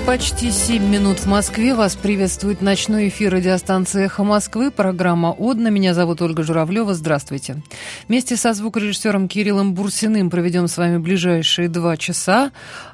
Почти 7 минут в Москве. Вас приветствует ночной эфир радиостанции «Эхо Москвы». Программа «Одна». Меня зовут Ольга Журавлева. Здравствуйте. Вместе со звукорежиссером Кириллом Бурсиным проведем с вами ближайшие 2 часа.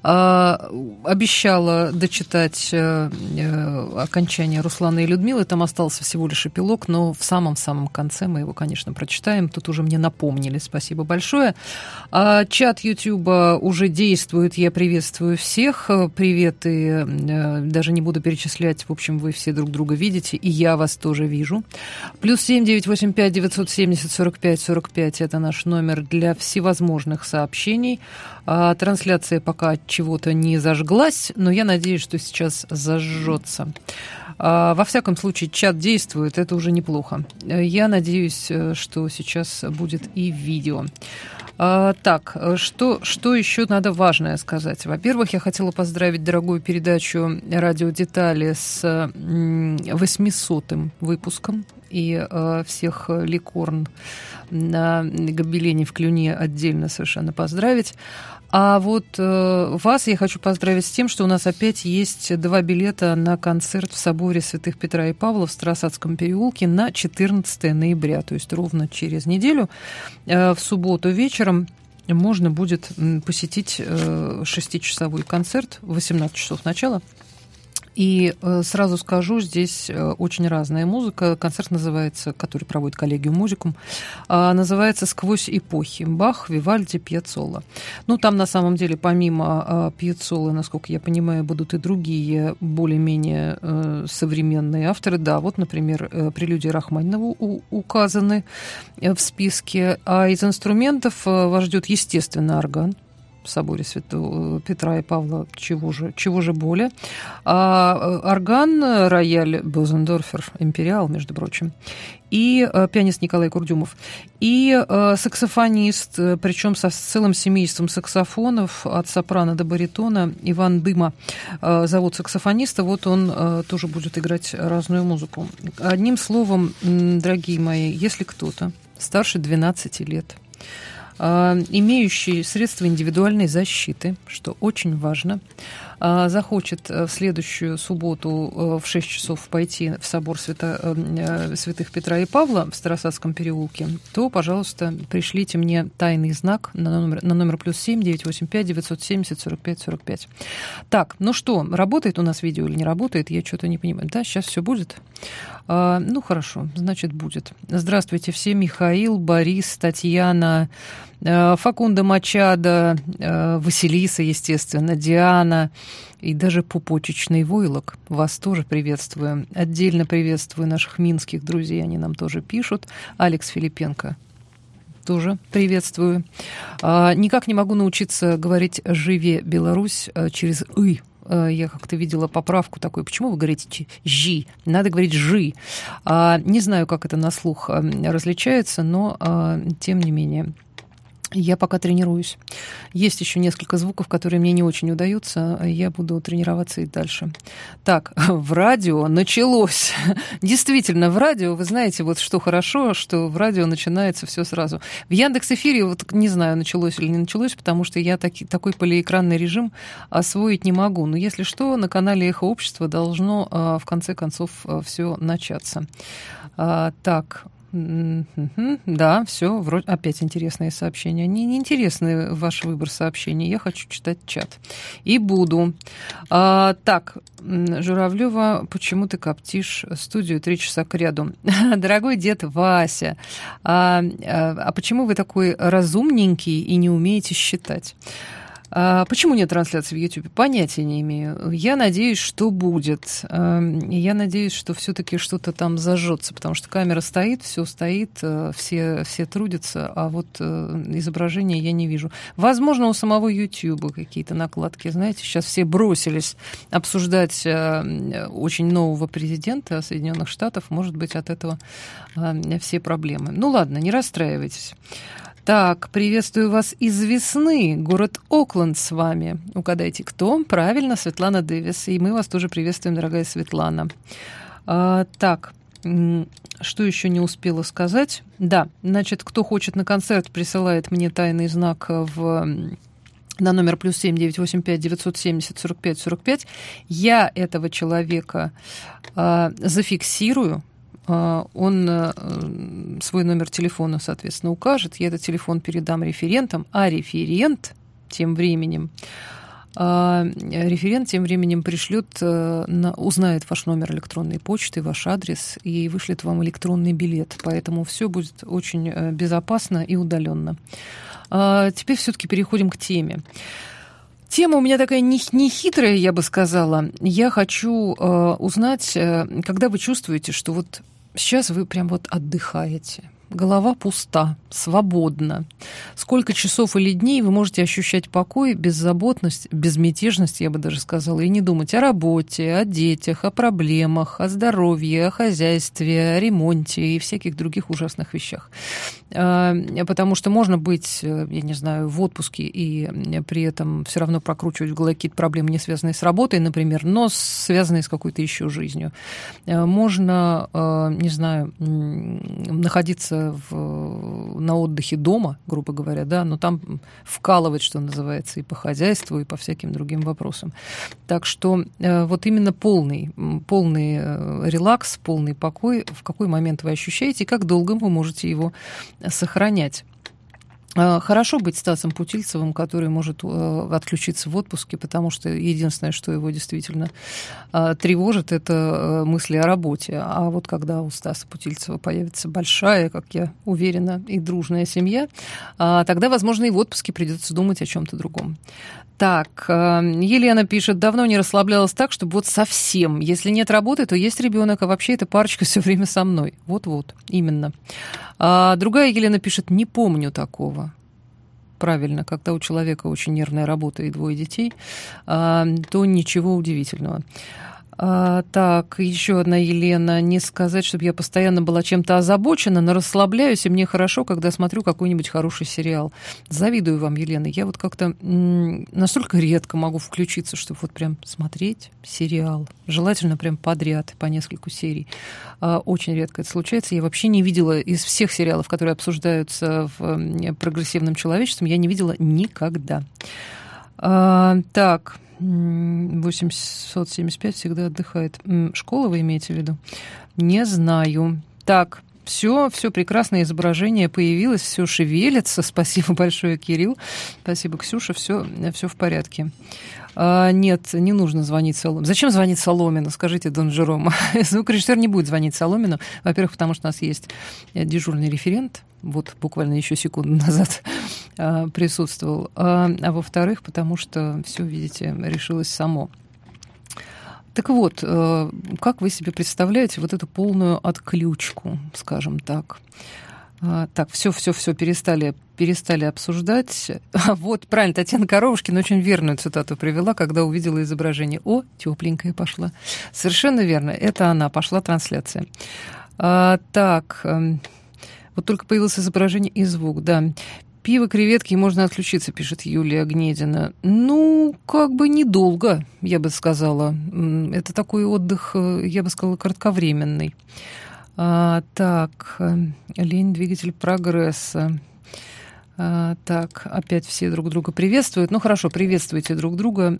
Обещала дочитать окончание Руслана и Людмилы. Там остался всего лишь эпилог, но в самом-самом конце мы его, конечно, прочитаем. Тут уже мне напомнили. Спасибо большое. Чат Ютьюба уже действует. Я приветствую всех. Привет и даже не буду перечислять. В общем, вы все друг друга видите, и я вас тоже вижу. +7 985 970 45 45 это наш номер для всевозможных сообщений. Трансляция пока от чего-то не зажглась, но я надеюсь, что сейчас зажжется. Во всяком случае, чат действует, это уже неплохо. Я надеюсь, что сейчас будет и видео. Так, что еще надо важное сказать? Во-первых, я хотела поздравить дорогую передачу «Радио Детали» с 800-м выпуском. И всех ликорн на гобелене в Клюне отдельно совершенно поздравить. А вот вас я хочу поздравить с тем, что у нас опять есть 2 билета на концерт в соборе святых Петра и Павла в Старосадском переулке на 14 ноября, то есть ровно через неделю, в субботу вечером. Можно будет посетить 6-часовой концерт, в 18 часов начала. И сразу скажу, здесь очень разная музыка. Концерт называется, который проводит Коллегиум Музикум, называется «Сквозь эпохи». Бах, Вивальди, Пьяццола. Ну, там на самом деле помимо Пьяццолы, насколько я понимаю, будут и другие более-менее современные авторы. Да, вот, например, прелюдии Рахманинова указаны в списке. А из инструментов вас ждет, естественно, орган. В соборе Святого Петра и Павла, чего же более. Орган, рояль Бозендорфер, империал, между прочим, и пианист Николай Курдюмов, и саксофонист, причем со целым семейством саксофонов, от сопрано до баритона, Иван Дыма зовут саксофониста, вот он тоже будет играть разную музыку. Одним словом, дорогие мои, если кто-то старше 12 лет, имеющий средства индивидуальной защиты, что очень важно, захочет в следующую субботу в 6 часов пойти в собор святых Петра и Павла в Старосадском переулке, то, пожалуйста, пришлите мне тайный знак на номер +7 985 970 45 45. Так, ну что, работает у нас видео или не работает? Я что-то не понимаю. Да, сейчас все будет? Ну, хорошо, значит, будет. Здравствуйте все. Михаил, Борис, Татьяна, Факунда Мачадо, Василиса, естественно, Диана и даже пупочечный войлок. Вас тоже приветствую. Отдельно приветствую наших минских друзей, они нам тоже пишут. Алекс Филипенко. Тоже приветствую. Никак не могу научиться говорить «Живе Беларусь» через «ы». Я как-то видела поправку такую. Почему вы говорите «жи»? Надо говорить «жи». Не знаю, как это на слух различается, но тем не менее. Я пока тренируюсь. Есть еще несколько звуков, которые мне не очень удаются. Я буду тренироваться и дальше. Так, в радио началось. Действительно, в радио, вы знаете, вот что хорошо, что в радио начинается все сразу. В Яндекс.Эфире, вот не знаю, началось или не началось, потому что я такой полиэкранный режим освоить не могу. Но если что, на канале «Эхо Общества» должно в конце концов все начаться. Так. Да, все, вроде опять интересные сообщения. Не интересный ваш выбор сообщений. Я хочу читать чат. И буду. Так, Журавлева, почему ты коптишь студию 3 часа кряду? Дорогой дед Вася, а почему вы такой разумненький и не умеете считать? Почему нет трансляции в YouTube? Понятия не имею. Я надеюсь, что будет. Я надеюсь, что все-таки что-то там зажжется, потому что камера стоит, все стоит, все трудятся, а вот изображения я не вижу. Возможно, у самого YouTube какие-то накладки. Знаете, сейчас все бросились обсуждать очень нового президента Соединенных Штатов. Может быть, от этого все проблемы. Ну ладно, не расстраивайтесь. Так, приветствую вас из весны, город Окленд с вами. Угадайте, кто? Правильно, Светлана Дэвис. И мы вас тоже приветствуем, дорогая Светлана. Так, что еще не успела сказать? Да, значит, кто хочет на концерт, присылает мне тайный знак в на номер +7 985 970 45 45. Я этого человека зафиксирую. Он свой номер телефона, соответственно, укажет. Я этот телефон передам референтам, а референт тем временем пришлет, узнает ваш номер электронной почты, ваш адрес и вышлет вам электронный билет. Поэтому все будет очень безопасно и удаленно. Теперь все-таки переходим к теме. Тема у меня такая нехитрая, я бы сказала. Я хочу узнать, когда вы чувствуете, что вот сейчас вы прям вот отдыхаете. Голова пуста, свободна. Сколько часов или дней вы можете ощущать покой, беззаботность, безмятежность, я бы даже сказала, и не думать о работе, о детях, о проблемах, о здоровье, о хозяйстве, о ремонте и всяких других ужасных вещах. Потому что можно быть, я не знаю, в отпуске и при этом все равно прокручивать в голове какие-то проблемы, не связанные с работой, например, но связанные с какой-то еще жизнью. Можно, не знаю, находиться на отдыхе дома, грубо говоря, да, но там вкалывать, что называется, и по хозяйству, и по всяким другим вопросам. Так что вот именно полный релакс, полный покой, в какой момент вы ощущаете, и как долго вы можете его сохранять. Хорошо быть Стасом Путильцевым, который может отключиться в отпуске, потому что единственное, что его действительно тревожит, это мысли о работе. А вот когда у Стаса Путильцева появится большая, как я уверена, и дружная семья, тогда, возможно, и в отпуске придется думать о чем-то другом. Так, Елена пишет, давно не расслаблялась так, чтобы вот совсем. Если нет работы, то есть ребенок, а вообще эта парочка все время со мной. Вот-вот, именно. Другая Елена пишет, не помню такого. Правильно, когда у человека очень нервная работа и 2 детей, то ничего удивительного. Так, еще одна Елена. Не сказать, чтобы я постоянно была чем-то озабочена, но расслабляюсь, и мне хорошо, когда смотрю какой-нибудь хороший сериал. Завидую вам, Елена. Я вот как-то настолько редко могу включиться, чтобы вот прям смотреть сериал. Желательно прям подряд, по нескольку серий. Очень редко это случается. Я вообще не видела из всех сериалов, которые обсуждаются в прогрессивном человечестве, я не видела никогда. Так... 875 всегда отдыхает. Школа вы имеете в виду? Не знаю. Так, все прекрасное изображение появилось, все шевелится. Спасибо большое, Кирилл. Спасибо, Ксюша. Все в порядке. Нет, не нужно звонить Соломину. Зачем звонить Соломину? Скажите, Дон Жерома. Звукорежиссер не будет звонить Соломину. Во-первых, потому что у нас есть дежурный референт. Вот буквально еще секунду назад присутствовал. А во-вторых, потому что все, видите, решилось само. Так вот, как вы себе представляете вот эту полную отключку, скажем так? Так, все перестали обсуждать. Вот, правильно, Татьяна Коровушкина очень верную цитату привела, когда увидела изображение. О, тепленькая пошла. Совершенно верно, это она, пошла трансляция. Так, вот только появилось изображение и звук, да. Пиво, креветки, можно отключиться, пишет Юлия Гнедина. Ну, как бы недолго, я бы сказала. Это такой отдых, я бы сказала, кратковременный. Так, лень, двигатель прогресса. Так, опять все друг друга приветствуют. Ну, хорошо, приветствуйте друг друга.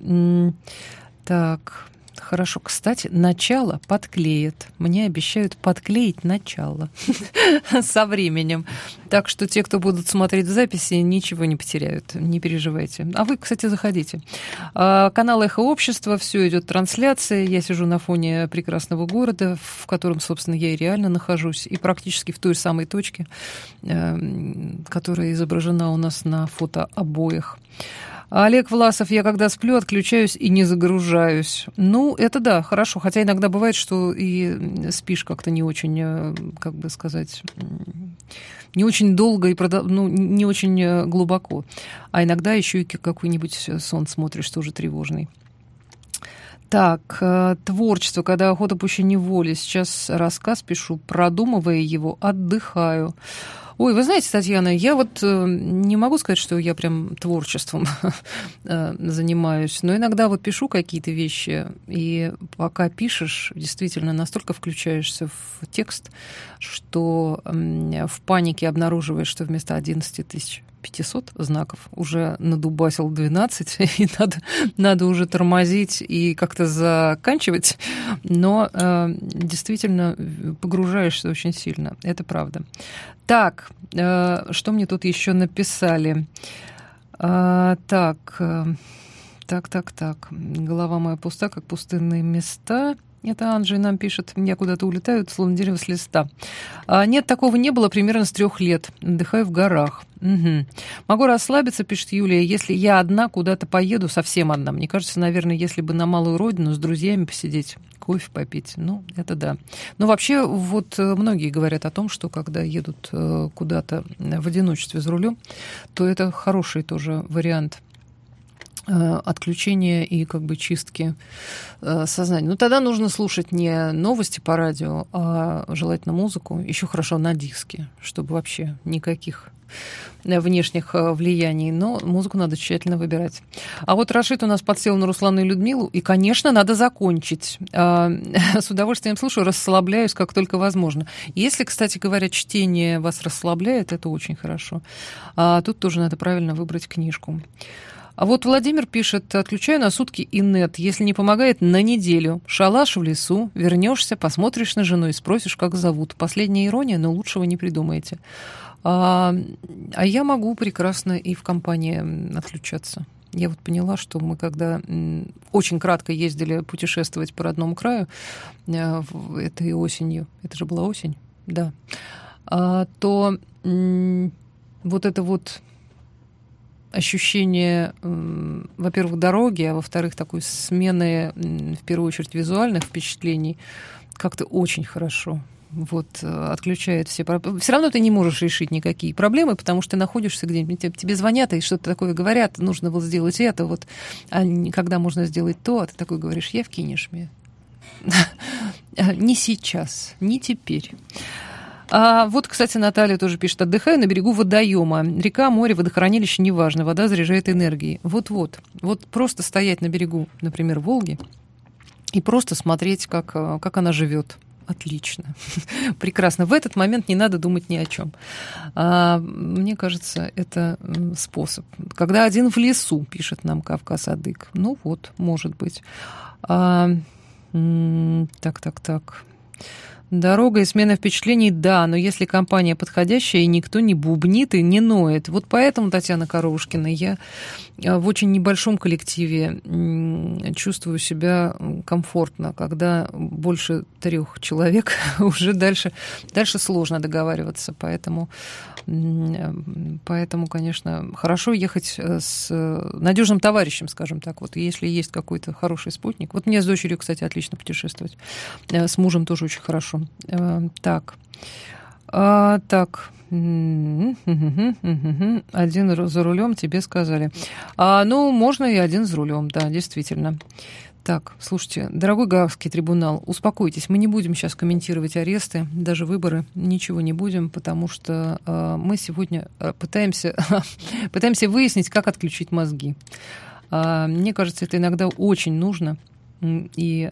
Так, хорошо. Кстати, начало подклеят. Мне обещают подклеить начало со временем. Так что те, кто будут смотреть записи, ничего не потеряют. Не переживайте. А вы, кстати, заходите. Канал «Эхо Общества». Все идет трансляция. Я сижу на фоне прекрасного города, в котором, собственно, я и реально нахожусь. И практически в той самой точке, которая изображена у нас на фотообоях. Олег Власов, я когда сплю, отключаюсь и не загружаюсь. Ну, это да, хорошо. Хотя иногда бывает, что и спишь как-то не очень, как бы сказать, не очень долго и не очень глубоко. А иногда еще и какой-нибудь сон смотришь, тоже тревожный. Так, творчество, когда охота пуще неволи. Сейчас рассказ пишу, продумывая его, отдыхаю. Ой, вы знаете, Татьяна, я вот не могу сказать, что я прям творчеством занимаюсь, но иногда вот пишу какие-то вещи, и пока пишешь, действительно настолько включаешься в текст, что в панике обнаруживаешь, что вместо 11 тысяч 500 знаков, уже надубасил 12, и надо уже тормозить и как-то заканчивать, но действительно погружаешься очень сильно, это правда. Так, что мне тут еще написали? Так, голова моя пуста, как пустынные места. Это Анджей нам пишет, я куда-то улетаю, словно дерево с листа. Нет, такого не было примерно с 3 лет. Отдыхаю в горах. Угу. Могу расслабиться, пишет Юлия, если я одна куда-то поеду, совсем одна. Мне кажется, наверное, если бы на малую родину с друзьями посидеть, кофе попить, ну, это да. Но вообще, вот многие говорят о том, что когда едут куда-то в одиночестве за рулем, то это хороший тоже вариант отключения и как бы чистки сознания. Но тогда нужно слушать не новости по радио, а желательно музыку, еще хорошо на диске, чтобы вообще никаких внешних влияний, но музыку надо тщательно выбирать. А вот Рашид у нас подсел на Руслану и Людмилу, и, конечно, надо закончить. С удовольствием слушаю, расслабляюсь, как только возможно. Если, кстати говоря, чтение вас расслабляет, это очень хорошо. Тут тоже надо правильно выбрать книжку. А вот Владимир пишет, отключаю на сутки инет, если не помогает, на неделю. Шалаш в лесу, вернешься, посмотришь на жену и спросишь, как зовут. Последняя ирония, но лучшего не придумаете. А я могу прекрасно и в компании отключаться. Я вот поняла, что мы когда очень кратко ездили путешествовать по родному краю этой осенью, это же была осень, да, то вот это вот ощущение, во-первых, дороги, а во-вторых, такой смены, в первую очередь, визуальных впечатлений, как-то очень хорошо. Вот, отключает все проблемы. Все равно ты не можешь решить никакие проблемы, потому что ты находишься где-нибудь, тебе звонят и что-то такое говорят, нужно вот сделать это, вот, а когда можно сделать то, а ты такой говоришь, я в Кинешме. Не сейчас, не теперь. Вот, кстати, Наталья тоже пишет, отдыхаю на берегу водоема. Река, море, водохранилище, неважно, вода заряжает энергией. Вот просто стоять на берегу, например, Волги, и просто смотреть, как она живет. Отлично. Прекрасно. В этот момент не надо думать ни о чем. Мне кажется, это способ. Когда один в лесу, пишет нам Кавказ Адык. Ну вот, может быть. Так. Дорога и смена впечатлений, да, но если компания подходящая, и никто не бубнит и не ноет. Вот поэтому, Татьяна Коровушкина, я в очень небольшом коллективе чувствую себя комфортно, когда больше 3 человек, уже дальше сложно договариваться, поэтому, конечно, хорошо ехать с надежным товарищем, скажем так, вот если есть какой-то хороший спутник. Вот мне с дочерью, кстати, отлично путешествовать, с мужем тоже очень хорошо. Так. Один за рулем, тебе сказали. Ну, можно и один за рулем, да, действительно. Так, слушайте, дорогой Гаагский трибунал, успокойтесь, мы не будем сейчас комментировать аресты, даже выборы, ничего не будем, потому что мы сегодня пытаемся выяснить, как отключить мозги. Мне кажется, это иногда очень нужно, и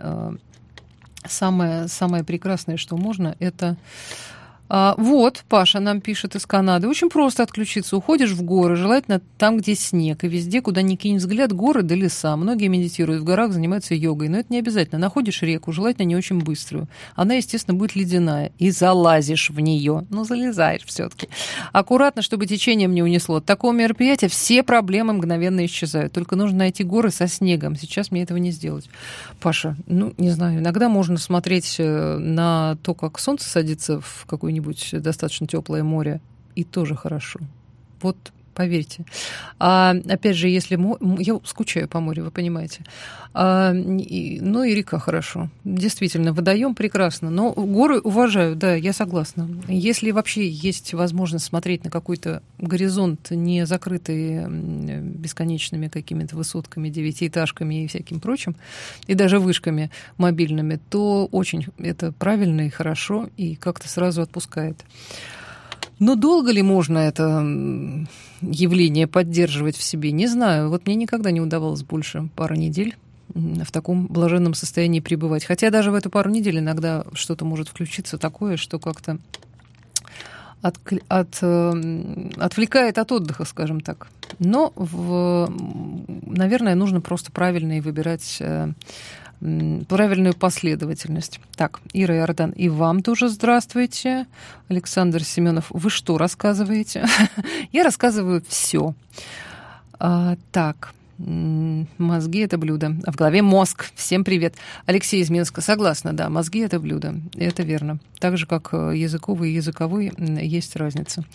самое прекрасное, что можно, это... Вот, Паша нам пишет из Канады. Очень просто отключиться. Уходишь в горы, желательно там, где снег. И везде, куда ни кинь взгляд, горы да леса. Многие медитируют в горах, занимаются йогой. Но это не обязательно. Находишь реку, желательно не очень быструю. Она, естественно, будет ледяная. И залазишь в нее. Ну, залезаешь все-таки. Аккуратно, чтобы течением не унесло. От такого мероприятия все проблемы мгновенно исчезают. Только нужно найти горы со снегом. Сейчас мне этого не сделать. Паша, ну, не знаю. Иногда можно смотреть на то, как солнце садится в какой-нибудь достаточно теплое море, и тоже хорошо. Вот, поверьте. Опять же, если... Я скучаю по морю, вы понимаете. И река хорошо. Действительно, водоем прекрасно. Но горы уважаю, да, я согласна. Если вообще есть возможность смотреть на какой-то горизонт, не закрытый бесконечными какими-то высотками, девятиэтажками и всяким прочим, и даже вышками мобильными, то очень это правильно и хорошо, и как-то сразу отпускает. Но долго ли можно это явление поддерживать в себе? Не знаю. Вот мне никогда не удавалось больше пары недель в таком блаженном состоянии пребывать. Хотя даже в эту пару недель иногда что-то может включиться такое, что как-то отвлекает от отдыха, скажем так. Но, наверное, нужно просто правильно и выбирать правильную последовательность. Так, Ира Иордан, и вам тоже здравствуйте. Александр Семенов, вы что рассказываете? Я рассказываю все. Так, мозги — это блюдо. А в голове мозг. Всем привет. Алексей из Минска. Согласна, да, мозги — это блюдо. Это верно. Так же, как языковый и языковой, есть разница.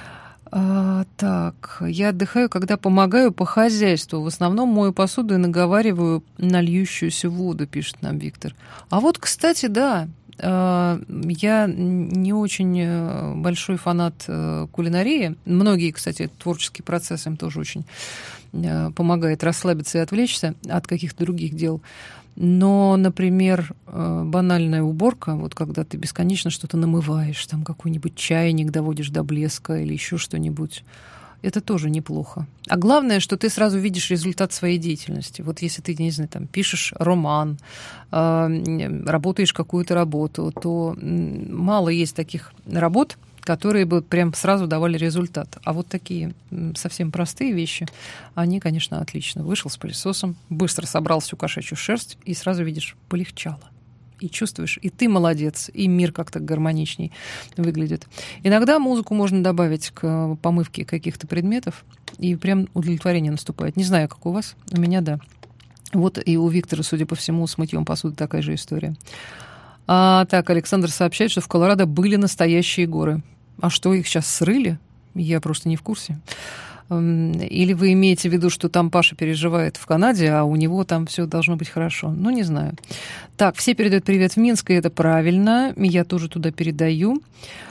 Так, я отдыхаю, когда помогаю по хозяйству. В основном мою посуду и наговариваю на льющуюся воду, пишет нам Виктор. А вот, кстати, да, я не очень большой фанат кулинарии. Многие, кстати, творческий процесс им тоже очень помогает расслабиться и отвлечься от каких-то других дел. Но, например, банальная уборка, вот когда ты бесконечно что-то намываешь, там какой-нибудь чайник доводишь до блеска или еще что-нибудь, это тоже неплохо. А главное, что ты сразу видишь результат своей деятельности. Вот если ты, не знаю, там, пишешь роман, работаешь какую-то работу, то мало есть таких работ, которые бы прям сразу давали результат. А вот такие совсем простые вещи, они, конечно, отлично. Вышел с пылесосом, быстро собрал всю кошачью шерсть, и сразу видишь, полегчало. И чувствуешь, и ты молодец, и мир как-то гармоничней выглядит. Иногда музыку можно добавить к помывке каких-то предметов, и прям удовлетворение наступает. Не знаю, как у вас, у меня да. Вот и у Виктора, судя по всему, с мытьем посуды такая же история. Так, Александр сообщает, что в Колорадо были настоящие горы. А что, их сейчас срыли? Я просто не в курсе. Или вы имеете в виду, что там Паша переживает в Канаде, а у него там все должно быть хорошо? Ну, не знаю. Так, все передают привет в Минск, и это правильно. Я тоже туда передаю.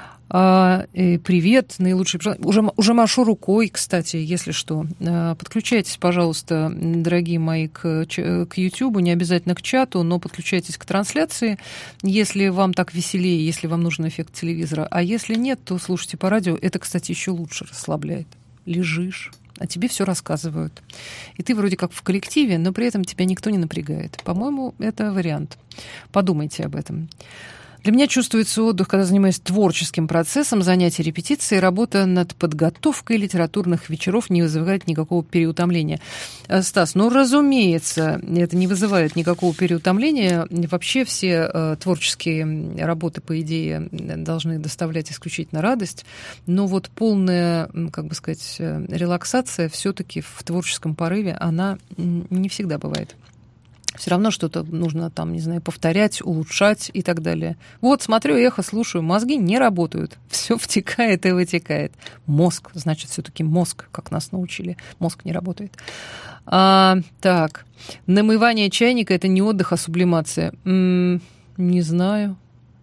Привет, наилучшие пожелания. Уже машу рукой, кстати, если что. Подключайтесь, пожалуйста, дорогие мои, к YouTube, не обязательно к чату, но подключайтесь к трансляции, если вам так веселее, если вам нужен эффект телевизора. А если нет, то слушайте по радио. Это, кстати, еще лучше расслабляет. Лежишь, а тебе все рассказывают. И ты вроде как в коллективе, но при этом тебя никто не напрягает. По-моему, это вариант. Подумайте об этом. Для меня чувствуется отдых, когда занимаюсь творческим процессом, занятия, репетиции, работа над подготовкой литературных вечеров не вызывает никакого переутомления. Стас, ну, разумеется, это не вызывает никакого переутомления. Вообще все творческие работы, по идее, должны доставлять исключительно радость. Но вот полная, как бы сказать, релаксация все-таки в творческом порыве, она не всегда бывает. Все равно что-то нужно там, не знаю, повторять, улучшать и так далее. Вот, смотрю «Эхо», слушаю, мозги не работают. Все втекает и вытекает. Мозг, значит, все-таки мозг, как нас научили. Мозг не работает. Так, намывание чайника — это не отдых, а сублимация. Не знаю.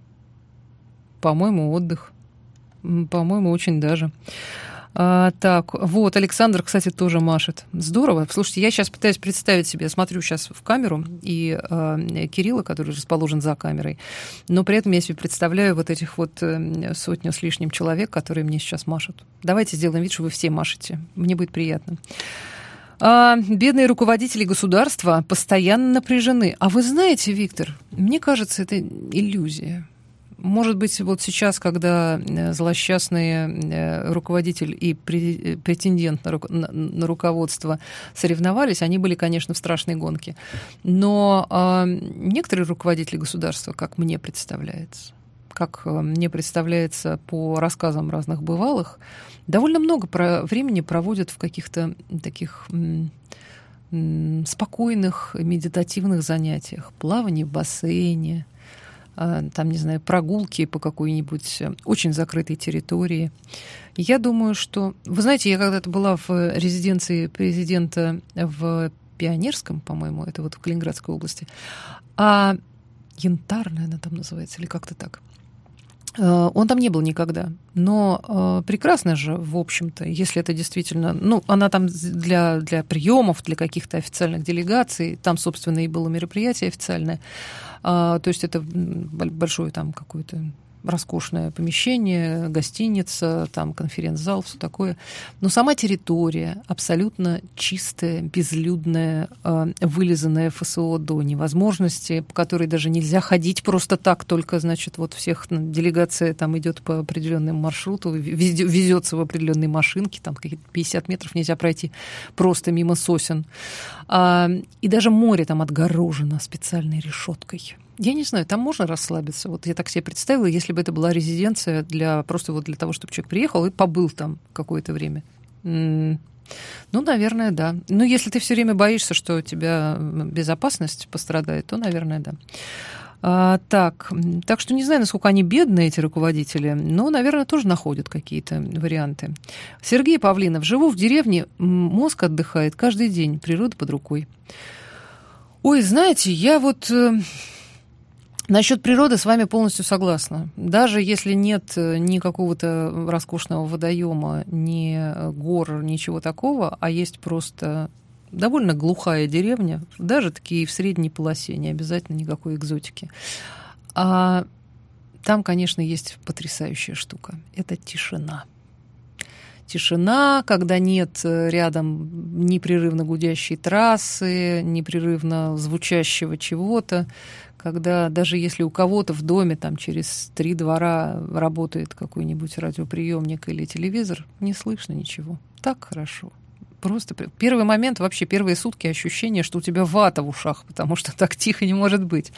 По-моему, отдых. По-моему, очень даже. Так, вот, Александр, кстати, тоже машет. Здорово. Слушайте, я сейчас пытаюсь представить себе, смотрю сейчас в камеру, и Кирилла, который расположен за камерой, но при этом я себе представляю вот этих вот сотню с лишним человек, которые мне сейчас машут. Давайте сделаем вид, что вы все машете. Мне будет приятно. Бедные руководители государства постоянно напряжены. А вы знаете, Виктор, мне кажется, это иллюзия. Может быть, вот сейчас, когда злосчастный руководитель и претендент на руководство соревновались, они были, конечно, в страшной гонке. Но некоторые руководители государства, как мне представляется по рассказам разных бывалых, довольно много времени проводят в каких-то таких спокойных медитативных занятиях. Плавание в бассейне, там, не знаю, прогулки по какой-нибудь очень закрытой территории. Я думаю, что... Вы знаете, я когда-то была в резиденции президента в Пионерском, по-моему, это вот в Калининградской области, а Янтарная она там называется, или как-то так. Он там не был никогда, но прекрасно же, в общем-то, если это действительно... Ну, она там для приемов, для каких-то официальных делегаций, там, собственно, и было мероприятие официальное. То есть это большое там какое-то роскошное помещение, гостиница, там конференц-зал, все такое. Но сама территория абсолютно чистая, безлюдная, вылизанная ФСО до невозможности, по которой даже нельзя ходить просто так, только, значит, вот всех делегация там идет по определенному маршруту, везется в определенные машинки, там какие-то 50 метров нельзя пройти просто мимо сосен. И даже море там отгорожено специальной решеткой. Я не знаю, там можно расслабиться. Вот я так себе представила, если бы это была резиденция просто вот для того, чтобы человек приехал и побыл там какое-то время. Ну, наверное, да. Ну, если ты все время боишься, что у тебя безопасность пострадает, то, наверное, да. Так что не знаю, насколько они бедные, эти руководители, но, наверное, тоже находят какие-то варианты. Сергей Павлинов. Живу в деревне, мозг отдыхает каждый день, природа под рукой. Ой, знаете, я вот... Насчет природы с вами полностью согласна. Даже если нет ни какого-то роскошного водоема, ни гор, ничего такого, а есть просто довольно глухая деревня, даже такие в средней полосе, не обязательно никакой экзотики. А там, конечно, есть потрясающая штука. Это тишина. Тишина, когда нет рядом непрерывно гудящей трассы, непрерывно звучащего чего-то, когда даже если у кого-то в доме там через 3 двора работает какой-нибудь радиоприемник или телевизор, не слышно ничего. Так хорошо. Просто первый момент, вообще первые сутки ощущение, что у тебя вата в ушах, потому что так тихо не может быть.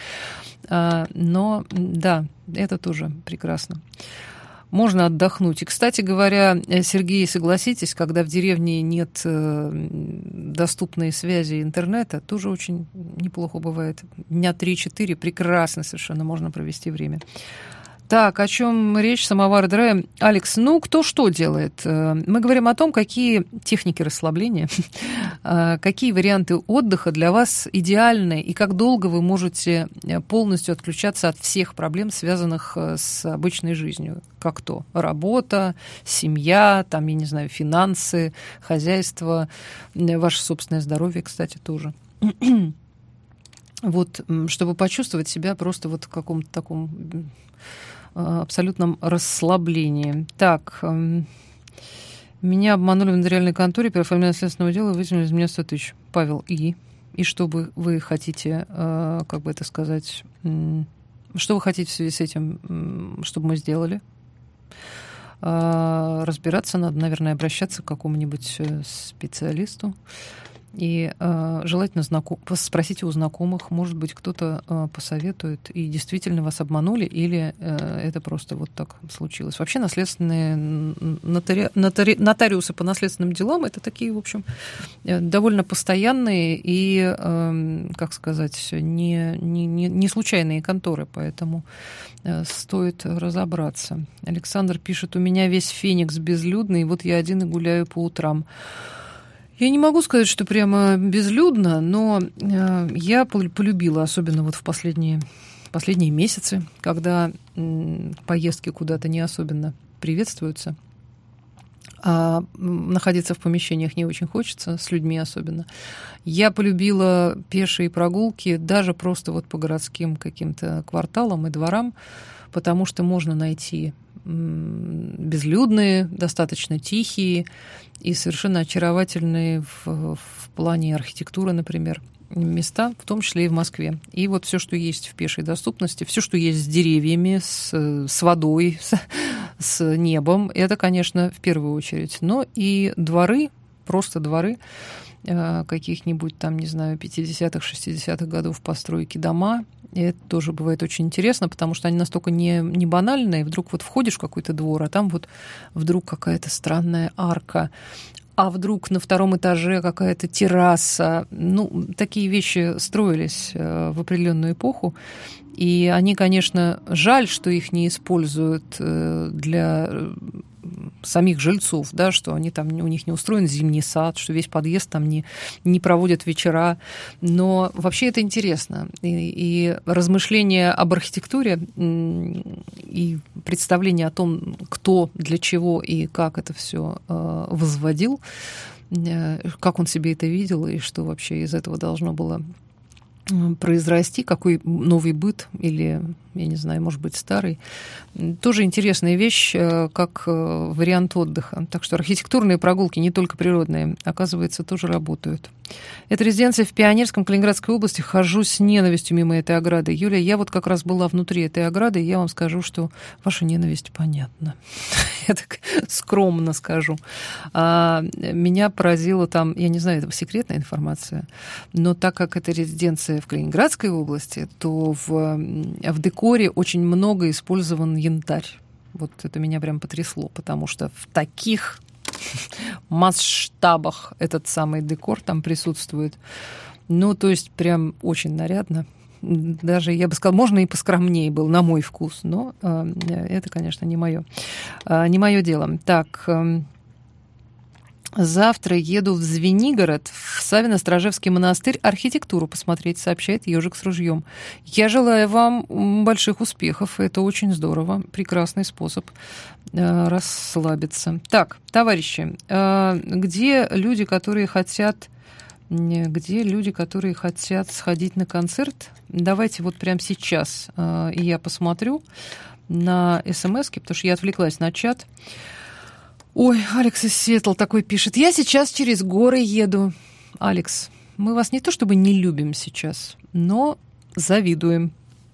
Но да, это тоже прекрасно. Можно отдохнуть. И, кстати говоря, Сергей, согласитесь, когда в деревне нет доступной связи интернета, тоже очень неплохо бывает. Дня 3-4 прекрасно совершенно можно провести время. Так, о чем речь? Самовар драйв. Алекс, ну, кто что делает? Мы говорим о том, какие техники расслабления, какие варианты отдыха для вас идеальны, и как долго вы можете полностью отключаться от всех проблем, связанных с обычной жизнью. Как то? Работа, семья, там, я не знаю, финансы, хозяйство, ваше собственное здоровье, кстати, тоже. Вот, чтобы почувствовать себя просто вот в каком-то таком абсолютном расслаблении. Так, меня обманули в нотариальной конторе, при оформлении наследственного дела вытянули из меня 100 тысяч. Павел, и что бы вы хотите, как бы это сказать, что вы хотите в связи с этим, чтобы мы сделали? Разбираться надо, наверное, обращаться к какому-нибудь специалисту. И желательно спросите у знакомых, может быть, кто-то посоветует, и действительно вас обманули, или это просто вот так случилось. Вообще наследственные нотариусы по наследственным делам — это такие, в общем, довольно постоянные и, как сказать, не случайные конторы, поэтому стоит разобраться. Александр пишет: у меня весь Феникс безлюдный, и вот я один и гуляю по утрам. Я не могу сказать, что прямо безлюдно, но я полюбила, особенно вот в последние месяцы, когда поездки куда-то не особенно приветствуются, а находиться в помещениях не очень хочется, с людьми особенно. Я полюбила пешие прогулки даже просто вот по городским каким-то кварталам и дворам, потому что можно найти безлюдные, достаточно тихие и совершенно очаровательные в плане архитектуры, например, места, в том числе и в Москве. И вот все, что есть в пешей доступности, все, что есть с деревьями, с водой, с небом, это, конечно, в первую очередь. Но и дворы, просто дворы каких-нибудь там, не знаю, 50-х, 60-х годов постройки дома. И это тоже бывает очень интересно, потому что они настолько не банальные. Вдруг вот входишь в какой-то двор, а там вот вдруг какая-то странная арка, а вдруг на 2-м этаже какая-то терраса. Ну, такие вещи строились в определенную эпоху. И они, конечно, жаль, что их не используют для самих жильцов, да, что они там, у них не устроен зимний сад, что весь подъезд там не проводят вечера. Но вообще это интересно. И размышления об архитектуре и представление о том, кто, для чего и как это все возводил, как он себе это видел и что вообще из этого должно было произрасти, какой новый быт или я не знаю, может быть, старый. Тоже интересная вещь, как вариант отдыха. Так что архитектурные прогулки, не только природные, оказывается, тоже работают. Это резиденция в Пионерском, Калининградской области. Хожу с ненавистью мимо этой ограды. Юлия, я вот как раз была внутри этой ограды, и я вам скажу, что ваша ненависть понятна. Я так скромно скажу. Меня поразило там, я не знаю, это секретная информация, но так как это резиденция в Калининградской области, то в декоре очень много использован янтарь. Вот это меня прям потрясло, потому что в таких масштабах этот самый декор там присутствует. Ну, то есть прям очень нарядно. Даже, я бы сказала, можно и поскромнее был, на мой вкус, но это, конечно, не мое дело. Так, завтра еду в Звенигород, в Савино-Стражевский монастырь, архитектуру посмотреть, сообщает «Ежик с ружьем». Я желаю вам больших успехов, это очень здорово, прекрасный способ расслабиться. Так, товарищи, где люди, которые хотят сходить на концерт? Давайте вот прямо сейчас я посмотрю на смс-ки, потому что я отвлеклась на чат. Ой, Алекс из Сиэтла такой пишет. Я сейчас через горы еду. Алекс, мы вас не то чтобы не любим сейчас, но завидуем.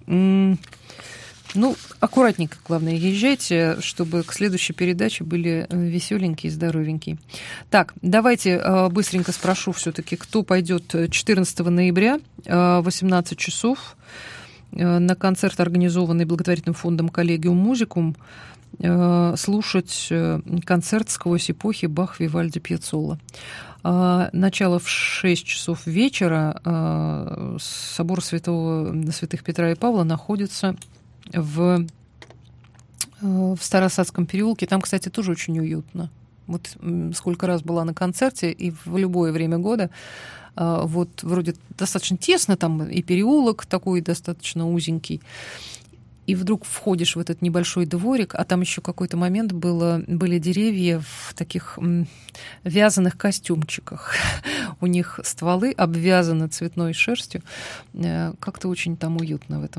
Ну, аккуратненько, главное, езжайте, чтобы к следующей передаче были веселенькие и здоровенькие. Так, давайте быстренько спрошу все-таки, кто пойдет 14 ноября в 18 часов на концерт, организованный благотворительным фондом «Коллегиум Музикум», слушать концерт «Сквозь эпохи» Бах, Вивальди, Пьяццола. Начало в 6 часов вечера. Собор святых Петра и Павла находится в Старосадском переулке. Там, кстати, тоже очень уютно. Вот сколько раз была на концерте, и в любое время года. Вот вроде достаточно тесно, там и переулок такой достаточно узенький. И вдруг входишь в этот небольшой дворик, а там еще какой-то момент были деревья в таких вязаных костюмчиках. У них стволы обвязаны цветной шерстью. Как-то очень там уютно в этом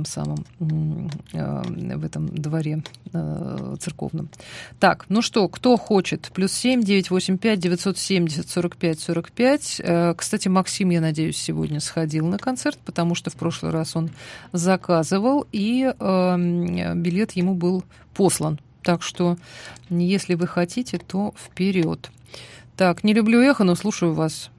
дворе церковном. Так, ну что, кто хочет? +7 985 970 45 45. Кстати, Максим, я надеюсь, сегодня сходил на концерт, потому что в прошлый раз он заказывал, и билет ему был послан. Так что, если вы хотите, то вперед. Так, не люблю эхо, но слушаю вас.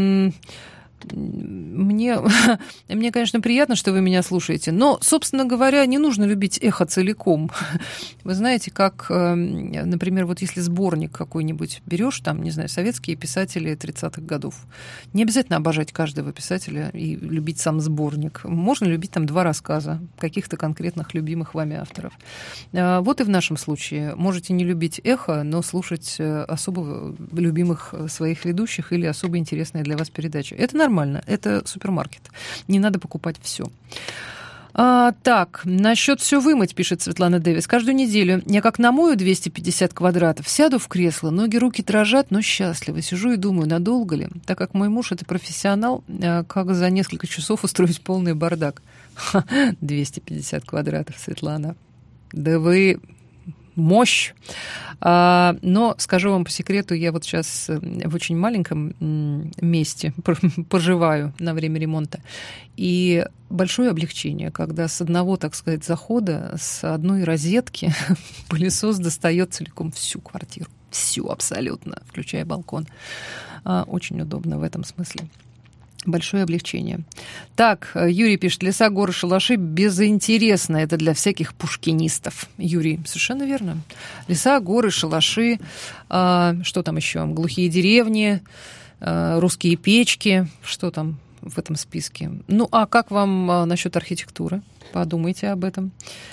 Мне, конечно, приятно, что вы меня слушаете, но, собственно говоря, не нужно любить эхо целиком. Вы знаете, как, например, вот если сборник какой-нибудь берешь, там, не знаю, советские писатели 30-х годов, не обязательно обожать каждого писателя и любить сам сборник. Можно любить там 2 рассказа каких-то конкретных любимых вами авторов. Вот и в нашем случае. Можете не любить эхо, но слушать особо любимых своих ведущих или особо интересные для вас передачи. Это нормально. Это супермаркет. Не надо покупать все. Так, насчет все вымыть, пишет Светлана Дэвис. Каждую неделю я как намою 250 квадратов, сяду в кресло, ноги, руки дрожат, но счастливо. Сижу и думаю, надолго ли? Так как мой муж это профессионал, как за несколько часов устроить полный бардак? 250 квадратов, Светлана. Да вы... мощь. Но скажу вам по секрету, я вот сейчас в очень маленьком месте поживаю на время ремонта. И большое облегчение, когда с одного, так сказать, захода, с одной розетки пылесос достает целиком всю квартиру. Всю абсолютно, включая балкон. Очень удобно в этом смысле. Большое облегчение. Так, Юрий пишет, леса, горы, шалаши безинтересно. Это для всяких пушкинистов. Юрий, совершенно верно. Леса, горы, шалаши, что там еще? Глухие деревни, русские печки. Что там в этом списке? Ну, а как вам насчет архитектуры? Подумайте об этом.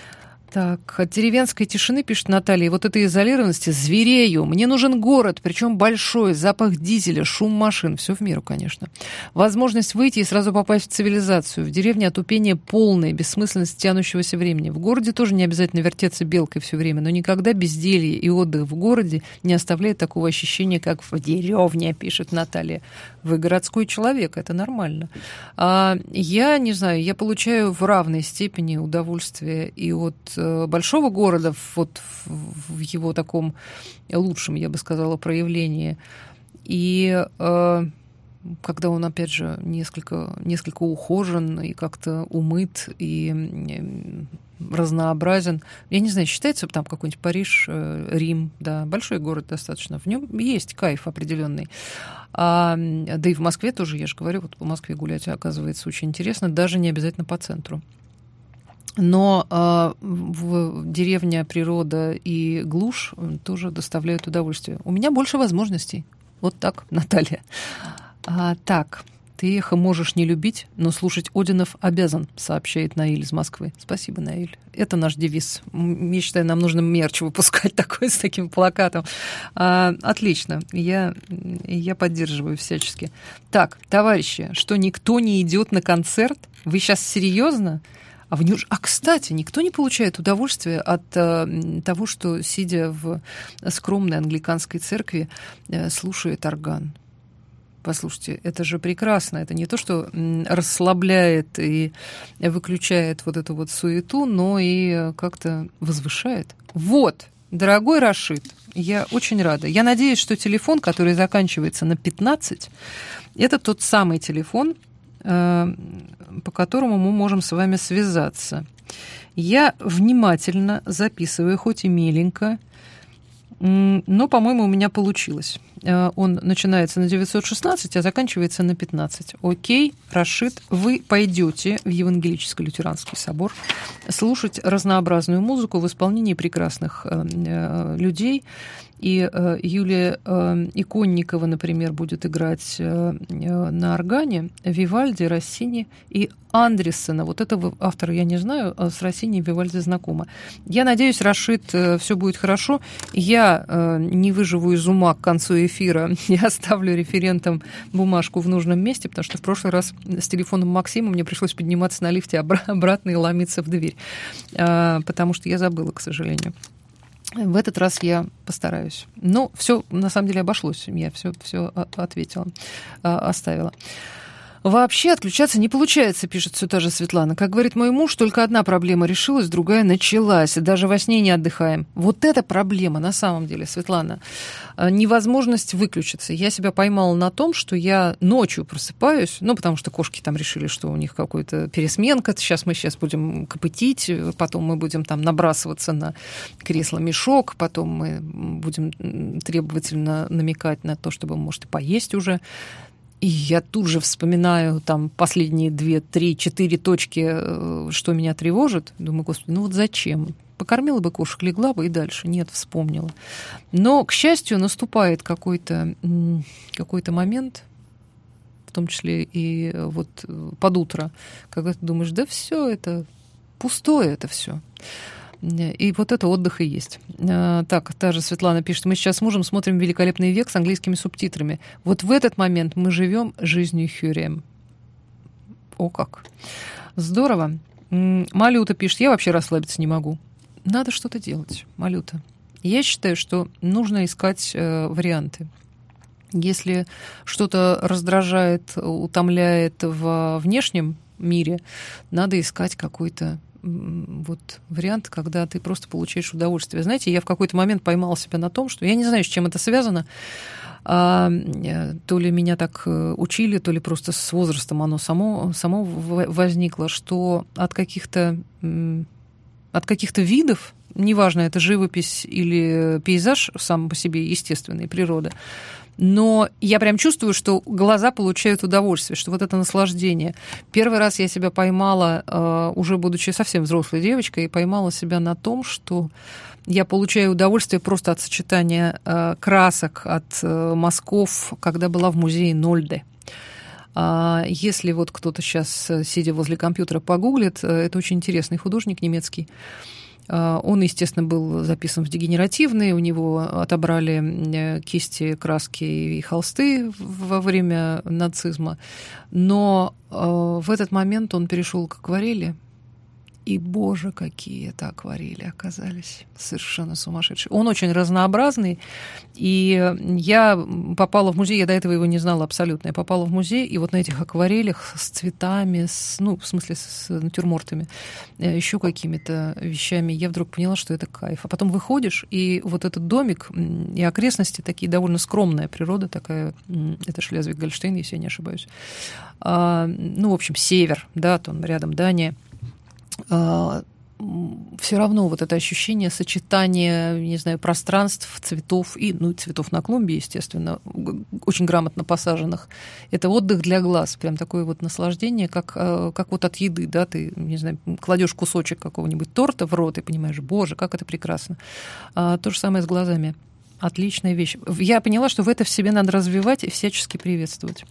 Так, от деревенской тишины, пишет Наталья, вот этой изолированности зверею. Мне нужен город, причем большой, запах дизеля, шум машин. Все в меру, конечно. Возможность выйти и сразу попасть в цивилизацию. В деревне отупение полное, бессмысленность тянущегося времени. В городе тоже не обязательно вертеться белкой все время, но никогда безделье и отдых в городе не оставляет такого ощущения, как в деревне, пишет Наталья. Вы городской человек, это нормально. Я не знаю, я получаю в равной степени удовольствие и от большого города, вот в его таком лучшем, я бы сказала, проявлении. И когда он, опять же, несколько ухожен и как-то умыт и разнообразен. Я не знаю, считается там какой-нибудь Париж, Рим, да, большой город достаточно. В нем есть кайф определенный. Да и в Москве тоже, я же говорю, вот по Москве гулять, оказывается, очень интересно, даже не обязательно по центру. Но в деревня, природа и глушь тоже доставляют удовольствие. У меня больше возможностей. Вот так, Наталья. Так, ты эхо можешь не любить, но слушать Одинов обязан, сообщает Наиль из Москвы. Спасибо, Наиль. Это наш девиз. Я считаю, нам нужно мерч выпускать такой, с таким плакатом. Отлично. Я поддерживаю всячески. Так, товарищи, что никто не идет на концерт? Вы сейчас серьезно? Кстати, никто не получает удовольствия от того, что, сидя в скромной англиканской церкви, слушает орган. Послушайте, это же прекрасно. Это не то, что расслабляет и выключает вот эту вот суету, но и как-то возвышает. Вот, дорогой Рашид, я очень рада. Я надеюсь, что телефон, который заканчивается на 15, это тот самый телефон, по которому мы можем с вами связаться. Я внимательно записываю, хоть и меленько, но, по-моему, у меня получилось. Он начинается на 916, а заканчивается на 15. Окей, Рашид, вы пойдете в Евангелическо-лютеранский собор слушать разнообразную музыку в исполнении прекрасных людей. И Юлия Иконникова, например, будет играть на органе, Вивальди, Россини и Андрессена. Вот этого автора я не знаю, а с Россини и Вивальди знакома. Я надеюсь, Рашид, все будет хорошо. Я не выживу из ума к концу эфира. Я оставлю референтам бумажку в нужном месте, потому что в прошлый раз с телефоном Максима мне пришлось подниматься на лифте обратно и ломиться в дверь, потому что я забыла, к сожалению. В этот раз я постараюсь. Но все на самом деле обошлось. Я все ответила, оставила. Вообще отключаться не получается, пишет все та же Светлана. Как говорит мой муж, только одна проблема решилась, другая началась. Даже во сне не отдыхаем. Вот эта проблема на самом деле, Светлана. Невозможность выключиться. Я себя поймала на том, что я ночью просыпаюсь, потому что кошки там решили, что у них какой-то пересменка. Сейчас мы будем копытить, потом мы будем там набрасываться на кресло-мешок, потом мы будем требовательно намекать на то, чтобы, может, и поесть уже. И я тут же вспоминаю там последние 2, 3, 4 точки, что меня тревожит. Думаю, господи, вот зачем? Покормила бы кошек, легла бы и дальше. Нет, вспомнила. Но, к счастью, наступает какой-то момент, в том числе и вот под утро, когда ты думаешь, да все это пустое, это все. И вот это отдых и есть. Так, та же Светлана пишет, мы сейчас с мужем смотрим «Великолепный век» с английскими субтитрами. Вот в этот момент мы живем жизнью Хюррем. О как! Здорово. Малюта пишет, я вообще расслабиться не могу. Надо что-то делать, Малюта. Я считаю, что нужно искать варианты. Если что-то раздражает, утомляет во внешнем мире, надо искать какой-то вариант, когда ты просто получаешь удовольствие. Знаете, я в какой-то момент поймала себя на том, что я не знаю, с чем это связано. То ли меня так учили, то ли просто с возрастом оно само возникло, что от каких-то видов, неважно, это живопись или пейзаж сам по себе естественный, природа, но я прям чувствую, что глаза получают удовольствие, что вот это наслаждение. Первый раз я себя поймала, уже будучи совсем взрослой девочкой, и поймала себя на том, что я получаю удовольствие просто от сочетания красок, от мазков, когда была в музее Нольде. Если вот кто-то сейчас, сидя возле компьютера, погуглит, это очень интересный художник немецкий. Он, естественно, был записан в дегенеративный, у него отобрали кисти, краски и холсты во время нацизма. Но в этот момент он перешел к акварели. И, боже, какие это акварели оказались. Совершенно сумасшедшие. Он очень разнообразный. И я попала в музей, я до этого его не знала абсолютно. Я попала в музей, и вот на этих акварелях с цветами, в смысле с натюрмортами, еще какими-то вещами, я вдруг поняла, что это кайф. А потом выходишь, и вот этот домик, и окрестности такие довольно скромная природа такая. Это Шлезвиг-Гольштейн, если я не ошибаюсь. В общем, север, да, там рядом Дания. Все равно вот это ощущение сочетания, не знаю, пространств, цветов и, цветов на клумбе, естественно, очень грамотно посаженных. Это отдых для глаз, прям такое вот наслаждение, как вот от еды, да, ты, не знаю, кладешь кусочек какого-нибудь торта в рот и понимаешь, боже, как это прекрасно. То же самое с глазами. Отличная вещь. Я поняла, что в это в себе надо развивать и всячески приветствовать.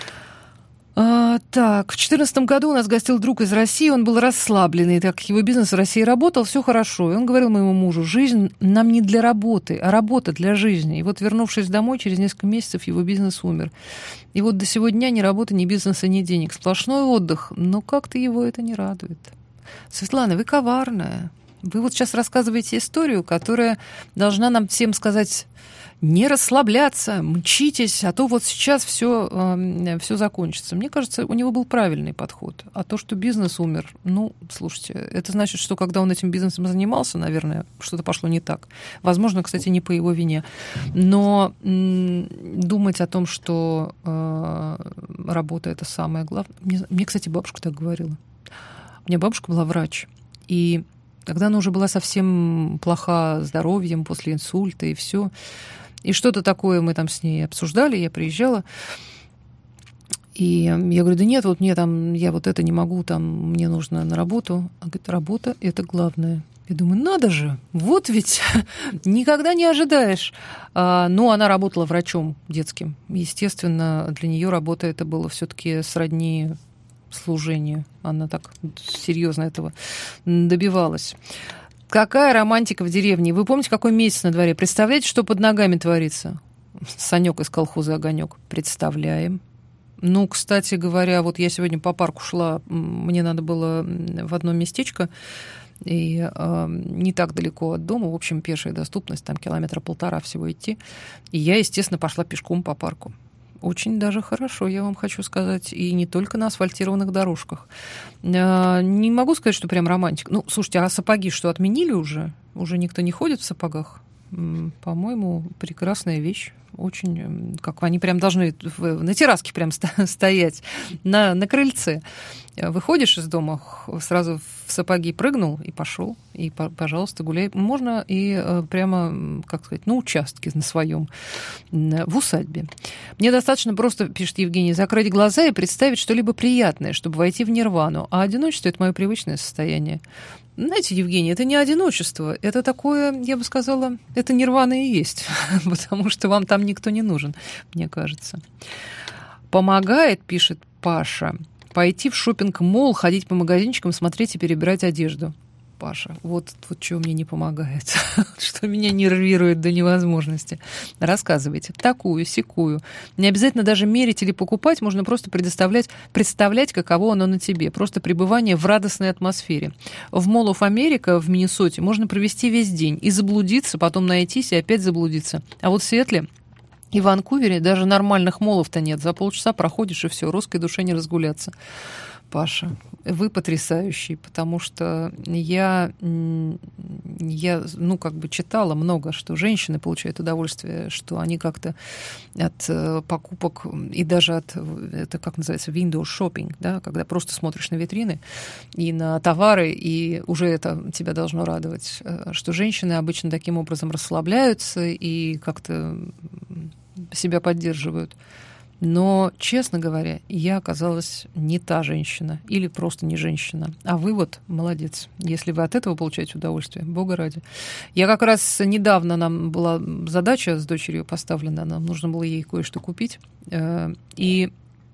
Так, в 2014 году у нас гостил друг из России, он был расслабленный, так как его бизнес в России работал, все хорошо. И он говорил моему мужу, жизнь нам не для работы, а работа для жизни. И вот, вернувшись домой, через несколько месяцев его бизнес умер. И вот до сего дня ни работы, ни бизнеса, ни денег. Сплошной отдых, но как-то его это не радует. Светлана, вы коварная. Вы вот сейчас рассказываете историю, которая должна нам всем сказать... Не расслабляться, мчитесь, а то вот сейчас все закончится. Мне кажется, у него был правильный подход. А то, что бизнес умер, слушайте, это значит, что когда он этим бизнесом занимался, наверное, что-то пошло не так. Возможно, кстати, не по его вине. Но думать о том, что работа – это самое главное... Мне, кстати, бабушка так говорила. У меня бабушка была врач, и когда она уже была совсем плоха здоровьем после инсульта и все. И что-то такое мы там с ней обсуждали, я приезжала, и я говорю, да нет, вот мне там, я вот это не могу, там, мне нужно на работу. Она говорит, работа – это главное. Я думаю, надо же, вот ведь никогда не ожидаешь. Но она работала врачом детским. Естественно, для нее работа это было все-таки сродни служению. Она так серьезно этого добивалась. Какая романтика в деревне. Вы помните, какой месяц на дворе? Представляете, что под ногами творится? Санек из колхоза «Огонек». Представляем. Кстати говоря, вот я сегодня по парку шла, мне надо было в одно местечко, и не так далеко от дома, в общем, пешая доступность, там 1,5 километра всего идти. И я, естественно, пошла пешком по парку. Очень даже хорошо, я вам хочу сказать, и не только на асфальтированных дорожках. Не могу сказать, что прям романтик. Слушайте, а сапоги что, отменили уже? Уже никто не ходит в сапогах? По-моему, прекрасная вещь. Очень, как они прям должны на терраске прям стоять, на крыльце. Выходишь из дома, сразу в сапоги прыгнул и пошел, и, пожалуйста, гуляй. Можно и прямо, как сказать, на участке на своем, в усадьбе. Мне достаточно просто, пишет Евгений, закрыть глаза и представить что-либо приятное, чтобы войти в нирвану. А одиночество – это мое привычное состояние. Знаете, Евгений, это не одиночество, это такое, я бы сказала, это нирвана и есть, потому что вам там никто не нужен, мне кажется. Помогает, пишет Паша, пойти в шопинг-молл, ходить по магазинчикам, смотреть и перебирать одежду. Паша, вот что мне не помогает, что меня нервирует до невозможности. Рассказывайте. Такую, сякую. Не обязательно даже мерить или покупать, можно просто представлять, каково оно на тебе. Просто пребывание в радостной атмосфере. В Mall of America в Миннесоте можно провести весь день и заблудиться, потом найтись и опять заблудиться. А вот в Сиэтле и в Ванкувере даже нормальных молов-то нет. За полчаса проходишь, и все, русской душе не разгуляться. Паша, вы потрясающий, потому что я читала много, что женщины получают удовольствие, что они как-то от покупок и даже от, это как называется, window shopping, да, когда просто смотришь на витрины и на товары, и уже это тебя должно радовать, что женщины обычно таким образом расслабляются и как-то себя поддерживают. Но, честно говоря, я оказалась не та женщина или просто не женщина. А вы вот молодец, если вы от этого получаете удовольствие, бога ради. Я как раз недавно, нам была задача с дочерью поставлена, нам нужно было ей кое-что купить. И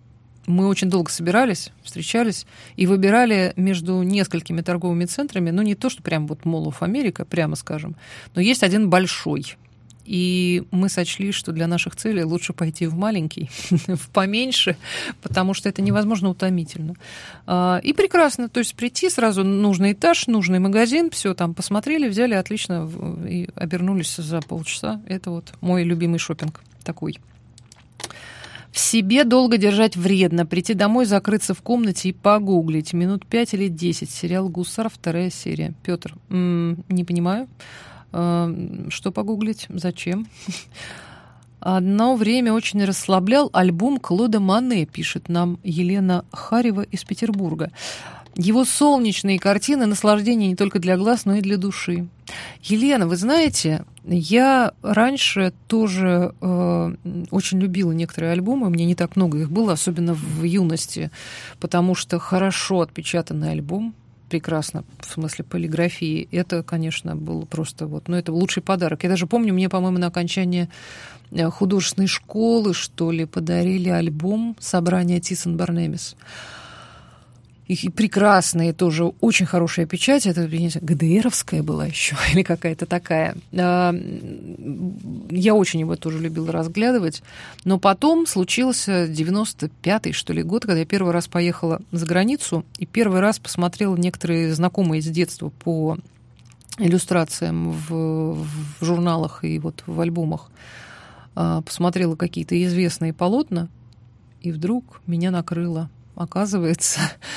мы очень долго собирались, встречались и выбирали между несколькими торговыми центрами, ну, не то, что прям вот Mall of America, прямо скажем, но есть один большой. И мы сочли, что для наших целей лучше пойти в маленький, в поменьше, потому что это невозможно утомительно. И прекрасно, то есть прийти сразу нужный этаж, нужный магазин, все там посмотрели, взяли, отлично, и обернулись за полчаса. Это вот мой любимый шопинг такой. В себе долго держать вредно. Прийти домой, закрыться в комнате и погуглить. Минут 5 или 10. Сериал «Гусар», 2 серия. Петр, не понимаю. Что погуглить? Зачем? Одно время очень расслаблял альбом Клода Мане, пишет нам Елена Харева из Петербурга. Его солнечные картины — наслаждение не только для глаз, но и для души. Елена, вы знаете, я раньше тоже очень любила некоторые альбомы, у меня не так много их было, особенно в юности, потому что хорошо отпечатанный альбом, прекрасно, в смысле полиграфии, это, конечно, был просто вот, ну, это лучший подарок. Я даже помню, мне, по-моему, на окончание художественной школы, что ли, подарили альбом «Собрание Тисон-Барнемис». И прекрасные тоже, очень хорошая печать. Это, я не знаю, ГДРовская была еще или какая-то такая. Я очень его тоже любила разглядывать. Но потом случился 95-й, что ли, год, когда я первый раз поехала за границу и первый раз посмотрела некоторые знакомые с детства по иллюстрациям в журналах и вот в альбомах. Посмотрела какие-то известные полотна, и вдруг меня накрыло. Оказывается,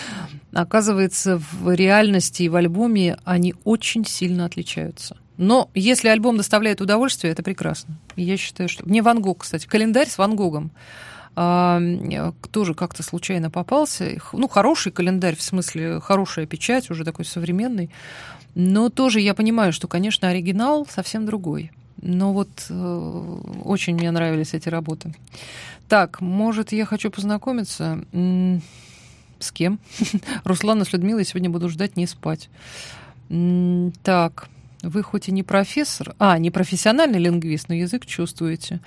в реальности и в альбоме они очень сильно отличаются. Но если альбом доставляет удовольствие, это прекрасно. И я считаю, что... Мне Ван Гог, кстати, календарь с Ван Гогом тоже как-то случайно попался. Ну, хороший календарь, в смысле, хорошая печать, уже такой современный. Но тоже я понимаю, что, конечно, оригинал совсем другой. Но вот очень мне нравились эти работы. Так, может, я хочу познакомиться? С кем? Руслана с Людмилой сегодня буду ждать, не спать. Так, вы хоть и не профессор, не профессиональный лингвист, но язык чувствуете.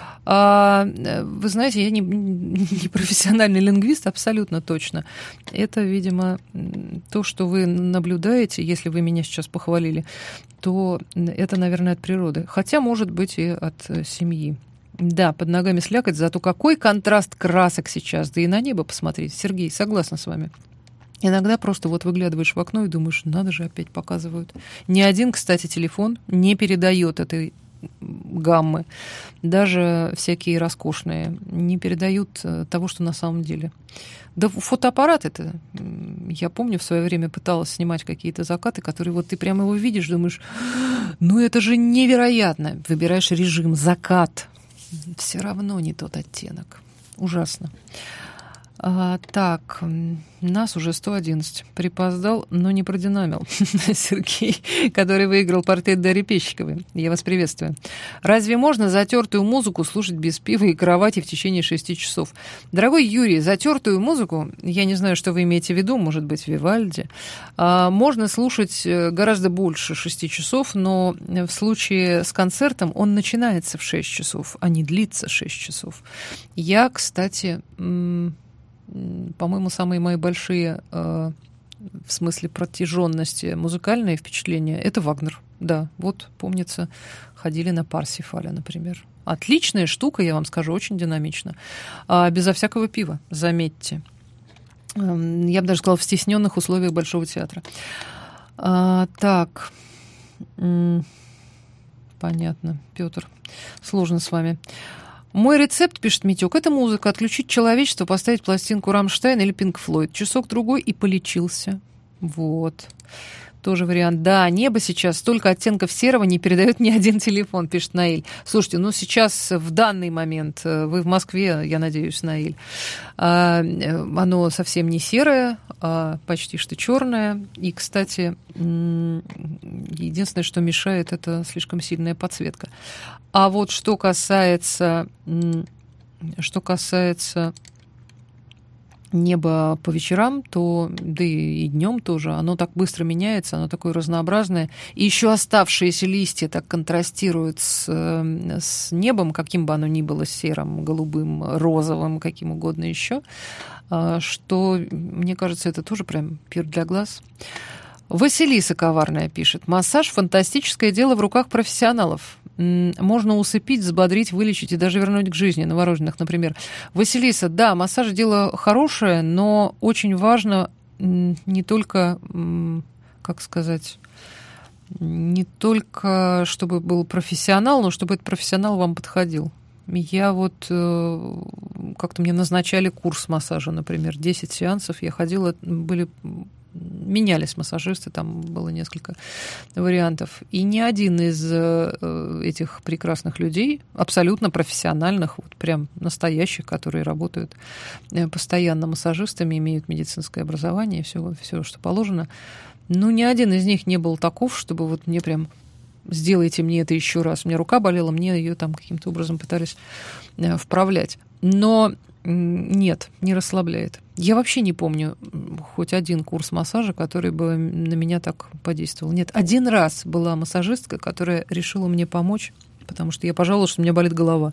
Вы знаете, я не профессиональный лингвист, абсолютно точно. Это, видимо, то, что вы наблюдаете, если вы меня сейчас похвалили, то это, наверное, от природы. Хотя, может быть, и от семьи. Да, под ногами слякоть, зато какой контраст красок сейчас. Да и на небо посмотреть. Сергей, согласна с вами. Иногда просто вот выглядываешь в окно и думаешь, надо же, опять показывают. Ни один, кстати, телефон не передает этой гаммы. Даже всякие роскошные не передают того, что на самом деле. Да фотоаппарат это... Я помню, в свое время пыталась снимать какие-то закаты, которые вот ты прямо его видишь, думаешь, ну это же невероятно. Выбираешь режим закат. Все равно не тот оттенок. Ужасно. Так, нас уже 111. Припоздал, но не продинамил. Сергей, который выиграл портрет Дарьи Пещиковой. Я вас приветствую. Разве можно затертую музыку слушать без пива и кровати в течение 6 часов? Дорогой Юрий, затертую музыку, я не знаю, что вы имеете в виду, может быть, Вивальди, можно слушать гораздо больше 6 часов, но в случае с концертом он начинается в 6 часов, а не длится 6 часов. Я, кстати... По-моему, самые мои большие, в смысле протяженности, музыкальные впечатления — это Вагнер. Да, вот, помнится, ходили на Парсифаля, например. Отличная штука, я вам скажу, очень динамично. Безо всякого пива, заметьте. Я бы даже сказала, в стесненных условиях Большого театра. Так, понятно, Петр, сложно с вами. Мой рецепт, пишет Митёк, это музыка. Отключить человечество, поставить пластинку Рамштайн или Пинк Флойд. Часок-другой и полечился. Вот. Тоже вариант. Да, небо сейчас столько оттенков серого не передает ни один телефон, пишет Наиль. Слушайте, ну сейчас, в данный момент, вы в Москве, я надеюсь, Наиль, оно совсем не серое, а почти что черное. И, кстати, единственное, что мешает, это слишком сильная подсветка. А вот что касается небо по вечерам, то, да и днем тоже, оно так быстро меняется, оно такое разнообразное. И еще оставшиеся листья так контрастируют с небом, каким бы оно ни было, серым, голубым, розовым, каким угодно еще, что, мне кажется, это тоже прям пир для глаз. Василиса Коварная пишет. Массаж – фантастическое дело в руках профессионалов. Можно усыпить, взбодрить, вылечить и даже вернуть к жизни новорожденных, например. Василиса, да, массаж – дело хорошее, но очень важно не только, как сказать, не только чтобы был профессионал, но чтобы этот профессионал вам подходил. Я вот как-то мне назначали курс массажа, например, 10 сеансов. Я ходила, менялись массажисты, там было несколько вариантов. И ни один из этих прекрасных людей, абсолютно профессиональных, вот прям настоящих, которые работают постоянно массажистами, имеют медицинское образование, все, что положено, ни один из них не был таков, чтобы вот мне прям сделайте мне это еще раз. У меня рука болела, мне ее там каким-то образом пытались вправлять. Но нет, не расслабляет. Я вообще не помню хоть один курс массажа, который бы на меня так подействовал. Нет, один раз была массажистка, которая решила мне помочь, потому что я пожаловалась, что у меня болит голова.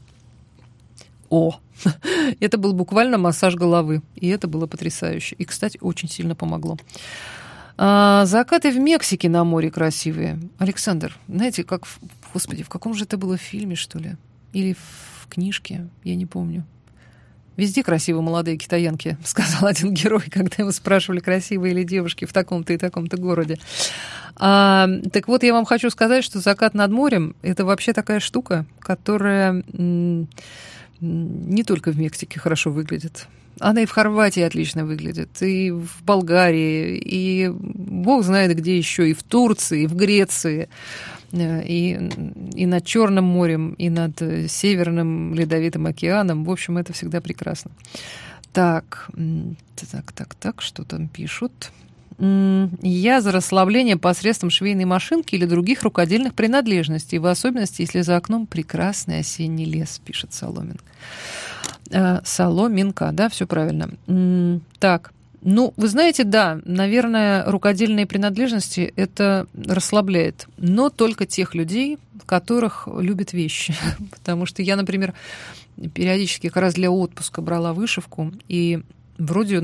Это был буквально массаж головы, и это было потрясающе. И, кстати, очень сильно помогло. Закаты в Мексике на море красивые. Александр, знаете, господи, в каком же это было фильме, что ли? Или в книжке? Я не помню. Везде красивые молодые китаянки, сказал один герой, когда его спрашивали, красивые ли девушки в таком-то и таком-то городе. Так вот, я вам хочу сказать, что закат над морем – это вообще такая штука, которая не только в Мексике хорошо выглядит. Она и в Хорватии отлично выглядит, и в Болгарии, и бог знает где еще, и в Турции, и в Греции, и над Черным морем, и над Северным Ледовитым океаном. В общем, это всегда прекрасно. Так, что там пишут? Я за расслабление посредством швейной машинки или других рукодельных принадлежностей, в особенности, если за окном прекрасный осенний лес, пишет Соломинка. Соломинка, да, все правильно. Так, вы знаете, да, наверное, рукодельные принадлежности это расслабляет, но только тех людей, которых любят вещи. Потому что я, например, периодически как раз для отпуска брала вышивку, и вроде,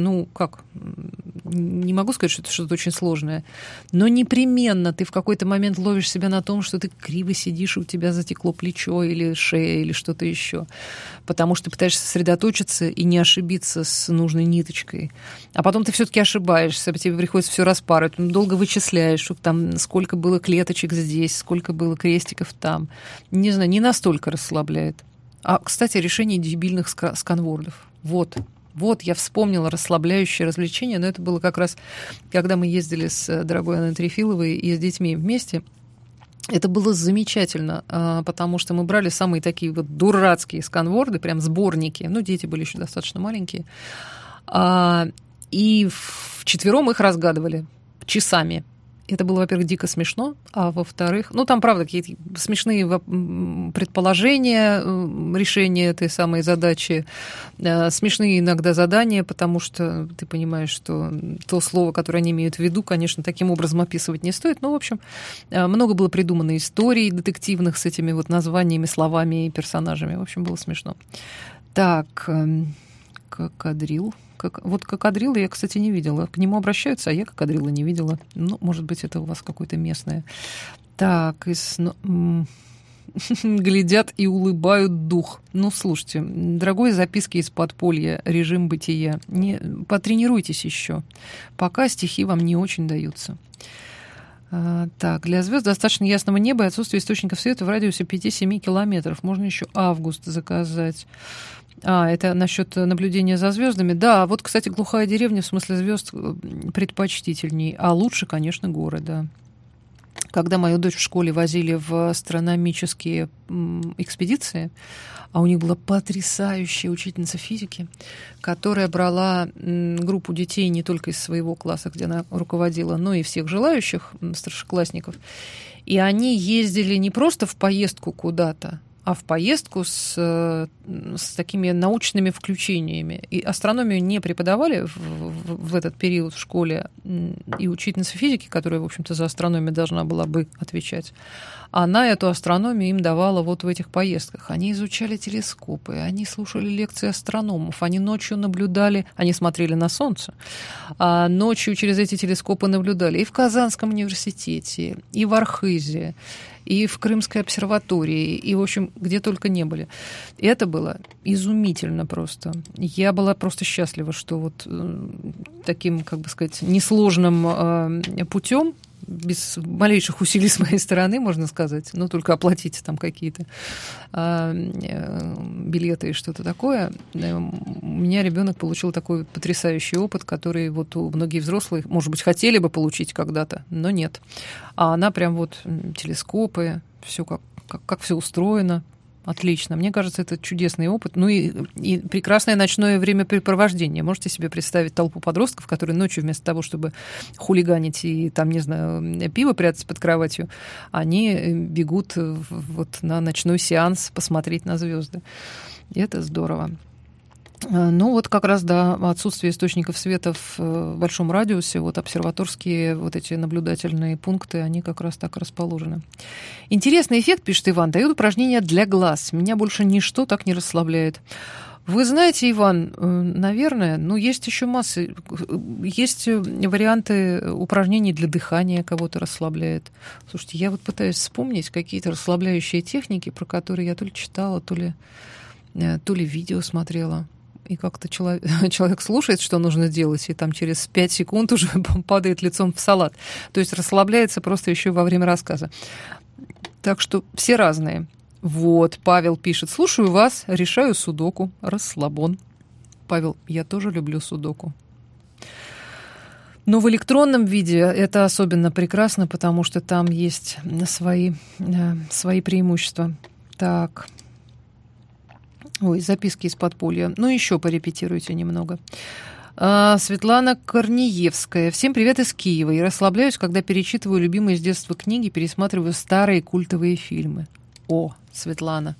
не могу сказать, что это что-то очень сложное, но непременно ты в какой-то момент ловишь себя на том, что ты криво сидишь, и у тебя затекло плечо или шея или что-то еще, потому что ты пытаешься сосредоточиться и не ошибиться с нужной ниточкой. А потом ты все-таки ошибаешься, тебе приходится все распарывать, долго вычисляешь, чтобы там сколько было клеточек здесь, сколько было крестиков там. Не знаю, не настолько расслабляет. Кстати, решение дебильных сканвордов. Вот, я вспомнила расслабляющее развлечение, но это было как раз, когда мы ездили с дорогой Анной Трефиловой и с детьми вместе. Это было замечательно, потому что мы брали самые такие вот дурацкие сканворды, прям сборники, дети были еще достаточно маленькие, и вчетвером их разгадывали часами. Это было, во-первых, дико смешно, а во-вторых, там, правда, какие-то смешные предположения, решения этой самой задачи, смешные иногда задания, потому что ты понимаешь, что то слово, которое они имеют в виду, конечно, таким образом описывать не стоит. В общем, много было придумано историй детективных с этими названиями, словами и персонажами. В общем, было смешно. Так, кокодрил. Кокодрила я, кстати, не видела. К нему обращаются, а я кокодрила не видела. Может быть, это у вас какое-то местное. Так, глядят и улыбают дух. Слушайте, дорогой, записки из подполья, режим бытия. Потренируйтесь еще. Пока стихи вам не очень даются. Так, для звезд достаточно ясного неба и отсутствия источников света в радиусе 5-7 километров. Можно еще август заказать. Это насчет наблюдения за звездами. Да, кстати, глухая деревня в смысле звезд предпочтительней. А лучше, конечно, горы, да. Когда мою дочь в школе возили в астрономические экспедиции, а у них была потрясающая учительница физики, которая брала группу детей не только из своего класса, где она руководила, но и всех желающих старшеклассников. И они ездили не просто в поездку куда-то, а в поездку с такими научными включениями. И астрономию не преподавали в этот период в школе, и учительница физики, которая, в общем-то, за астрономию должна была бы отвечать, она эту астрономию им давала вот в этих поездках. Они изучали телескопы, они слушали лекции астрономов, они ночью наблюдали, они смотрели на Солнце, а ночью через эти телескопы наблюдали и в Казанском университете, и в Архизе, и в Крымской обсерватории, и, в общем, где только не были. И это было изумительно просто. Я была просто счастлива, что вот таким, как бы сказать, несложным путем, без малейших усилий с моей стороны, можно сказать, но только оплатить там какие-то билеты и что-то такое, у меня ребенок получил такой потрясающий опыт, который вот многие взрослые, может быть, хотели бы получить когда-то, но нет. А она прям вот телескопы, все как все устроено. Отлично. Мне кажется, это чудесный опыт. Ну и прекрасное ночное времяпрепровождение. Можете себе представить толпу подростков, которые ночью вместо того, чтобы хулиганить и там, не знаю, пиво прятать под кроватью, они бегут вот на ночной сеанс посмотреть на звезды. И это здорово. Ну, вот как раз, да, отсутствие источников света в большом радиусе, вот обсерваторские вот эти наблюдательные пункты, они как раз так расположены. Интересный эффект, пишет Иван, дают упражнения для глаз. Меня больше ничто так не расслабляет. Вы знаете, Иван, наверное, ну, есть еще масса, есть варианты упражнений для дыхания, кого-то расслабляет. Слушайте, я вот пытаюсь вспомнить какие-то расслабляющие техники, про которые я то ли читала, то ли видео смотрела. И как-то человек слушает, что нужно делать, и там через 5 секунд уже падает лицом в салат. То есть расслабляется просто еще во время рассказа. Так что все разные. Вот, Павел пишет. Слушаю вас, решаю судоку. Расслабон. Павел, я тоже люблю судоку. Но в электронном виде это особенно прекрасно, потому что там есть свои преимущества. Так. Ой, записки из подполья. Ну, еще порепетируйте немного. Светлана Корнеевская. Всем привет из Киева. Я расслабляюсь, когда перечитываю любимые с детства книги, пересматриваю старые культовые фильмы. О, Светлана.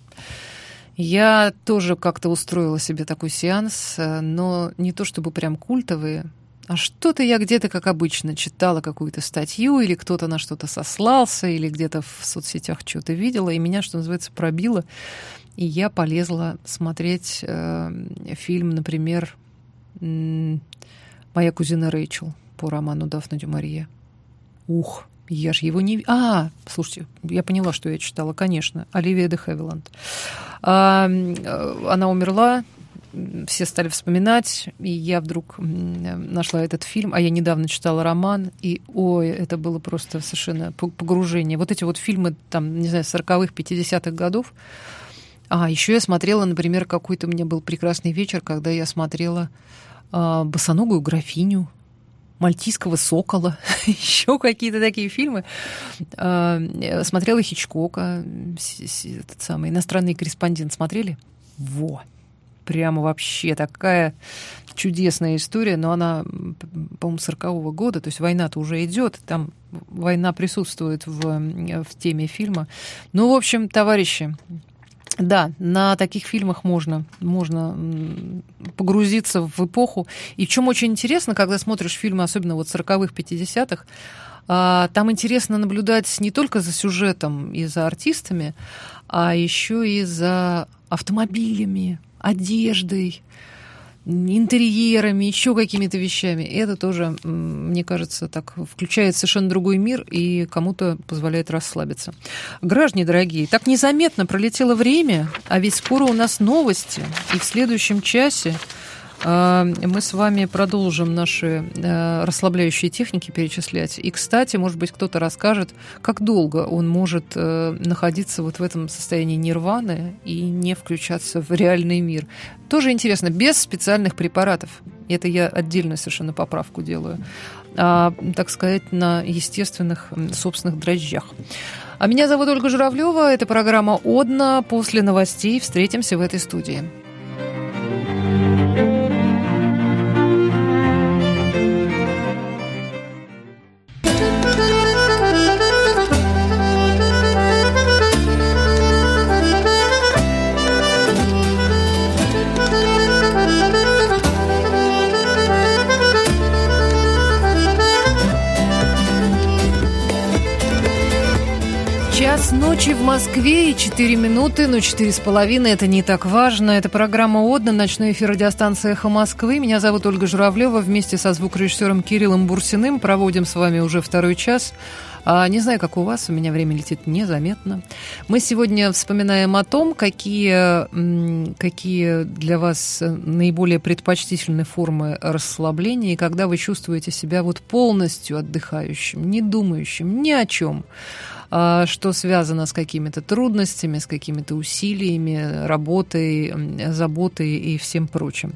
Я тоже как-то устроила себе такой сеанс, но не то чтобы прям культовые, а что-то я где-то, как обычно, читала какую-то статью, или кто-то на что-то сослался, или где-то в соцсетях что-то видела, и меня, что называется, пробило. И я полезла смотреть фильм, например, «Моя кузина Рэйчел» по роману Дафна дю Марье. Ух, я ж его не... слушайте, я поняла, что я читала, конечно. Оливия де Хевиланд. Она умерла, все стали вспоминать, и я вдруг нашла этот фильм, а я недавно читала роман, и, ой, это было просто совершенно погружение. Вот эти вот фильмы, там, не знаю, 40-х, 50-х годов. Еще я смотрела, например, какой-то у меня был прекрасный вечер, когда я смотрела «Босоногую графиню», «Мальтийского сокола», еще какие-то такие фильмы. Смотрела Хичкока, этот самый «Иностранный корреспондент». Смотрели? Во! Прямо вообще такая чудесная история, но она, по-моему, 40-го года, то есть война-то уже идет, там война присутствует в теме фильма. Ну, в общем, товарищи, да, на таких фильмах можно погрузиться в эпоху. И в чем очень интересно, когда смотришь фильмы, особенно вот 40-х, 50-х, там интересно наблюдать не только за сюжетом и за артистами, а еще и за автомобилями, одеждой, интерьерами, еще какими-то вещами. И это тоже, мне кажется, так включает совершенно другой мир и кому-то позволяет расслабиться. Граждане дорогие, так незаметно пролетело время, а ведь скоро у нас новости. И в следующем часе мы с вами продолжим наши расслабляющие техники перечислять. И, кстати, может быть, кто-то расскажет, как долго он может находиться вот в этом состоянии нирваны и не включаться в реальный мир. Тоже интересно, без специальных препаратов. Это я отдельно совершенно поправку делаю. Так сказать, на естественных собственных дрожжах. А меня зовут Ольга Журавлева. Это программа «Одна». После новостей встретимся в этой студии. Час ночи в Москве и 4 минуты, но 4,5 это не так важно. Это программа «Одна», ночной эфир радиостанции «Эхо Москвы». Меня зовут Ольга Журавлева. Вместе со звукорежиссером Кириллом Бурсиным проводим с вами уже второй час. Не знаю, как у вас, у меня время летит незаметно. Мы сегодня вспоминаем о том, какие для вас наиболее предпочтительные формы расслабления, и когда вы чувствуете себя вот полностью отдыхающим, не думающим ни о чем, что связано с какими-то трудностями, с какими-то усилиями, работой, заботой и всем прочим.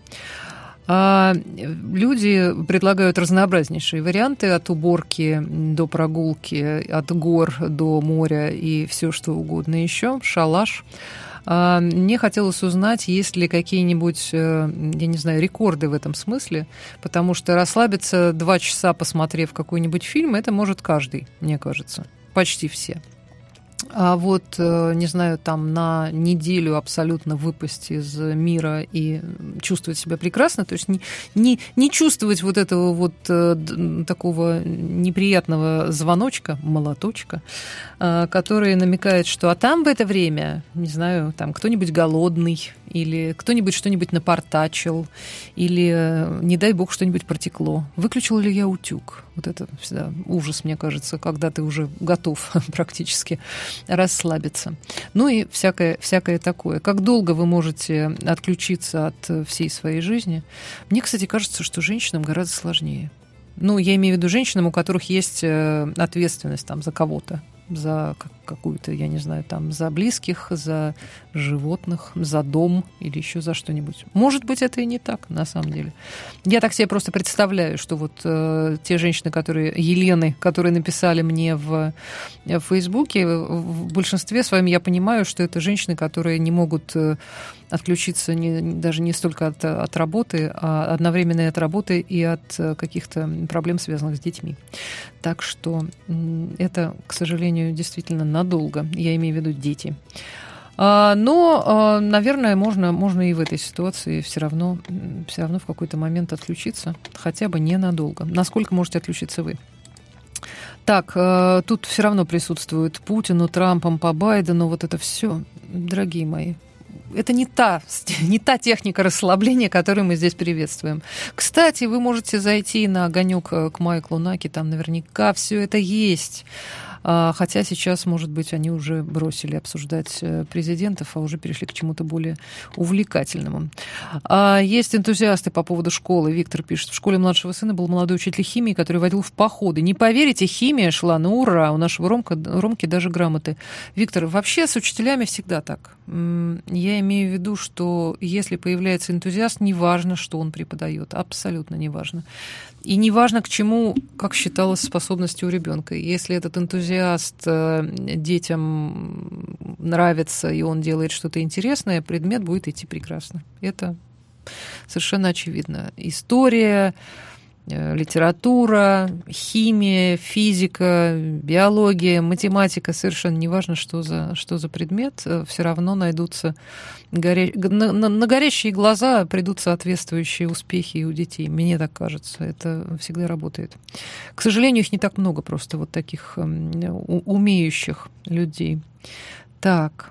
Люди предлагают разнообразнейшие варианты, от уборки до прогулки, от гор до моря и все что угодно еще, шалаш. Мне хотелось узнать, есть ли какие-нибудь, я не знаю, рекорды в этом смысле, потому что расслабиться 2 часа, посмотрев какой-нибудь фильм, это может каждый, мне кажется, почти все. А вот, не знаю, там на неделю абсолютно выпасть из мира и чувствовать себя прекрасно, то есть не чувствовать вот этого вот такого неприятного звоночка, молоточка, который намекает, что а там в это время, не знаю, там кто-нибудь голодный, или кто-нибудь что-нибудь напортачил, или, не дай бог, что-нибудь протекло. Выключил ли я утюг? Вот это всегда ужас, мне кажется, когда ты уже готов практически расслабиться. Ну и всякое такое. Как долго вы можете отключиться от всей своей жизни? Мне, кстати, кажется, что женщинам гораздо сложнее. Ну, я имею в виду женщинам, у которых есть ответственность там за кого-то, за какую-то, я не знаю, там, за близких, за животных, за дом или еще за что-нибудь. Может быть, это и не так, на самом деле. Я так себе просто представляю, что вот те женщины, Елены, которые написали мне в Фейсбуке, в большинстве своем я понимаю, что это женщины, которые не могут отключиться даже не столько от работы, а одновременно и от работы, и от каких-то проблем, связанных с детьми. Так что это, к сожалению, действительно надолго. Я имею в виду дети. Но, наверное, можно и в этой ситуации все равно в какой-то момент отключиться, хотя бы ненадолго. Насколько можете отключиться вы? Так, тут все равно присутствует Путину, Трампом, по Байдену, вот это все, дорогие мои. Это не та техника расслабления, которую мы здесь приветствуем. Кстати, вы можете зайти на огонек к Майклу Наки, там наверняка все это есть. Хотя сейчас, может быть, они уже бросили обсуждать президентов, а уже перешли к чему-то более увлекательному. Есть энтузиасты по поводу школы. Виктор пишет, в школе младшего сына был молодой учитель химии, который водил в походы. Не поверите, химия шла на ура. У нашего Ромки даже грамоты. Виктор, вообще с учителями всегда так. Я имею в виду, что если появляется энтузиаст, неважно, что он преподает. Абсолютно неважно. И неважно, к чему, как считалось, способности у ребенка. Если этот энтузиаст детям нравится, и он делает что-то интересное, предмет будет идти прекрасно. Это совершенно очевидно. История, литература, химия, физика, биология, математика, совершенно неважно, что за предмет, все равно найдутся на горящие глаза придут соответствующие успехи и у детей. Мне так кажется, это всегда работает. К сожалению, их не так много просто, вот таких умеющих людей. Так,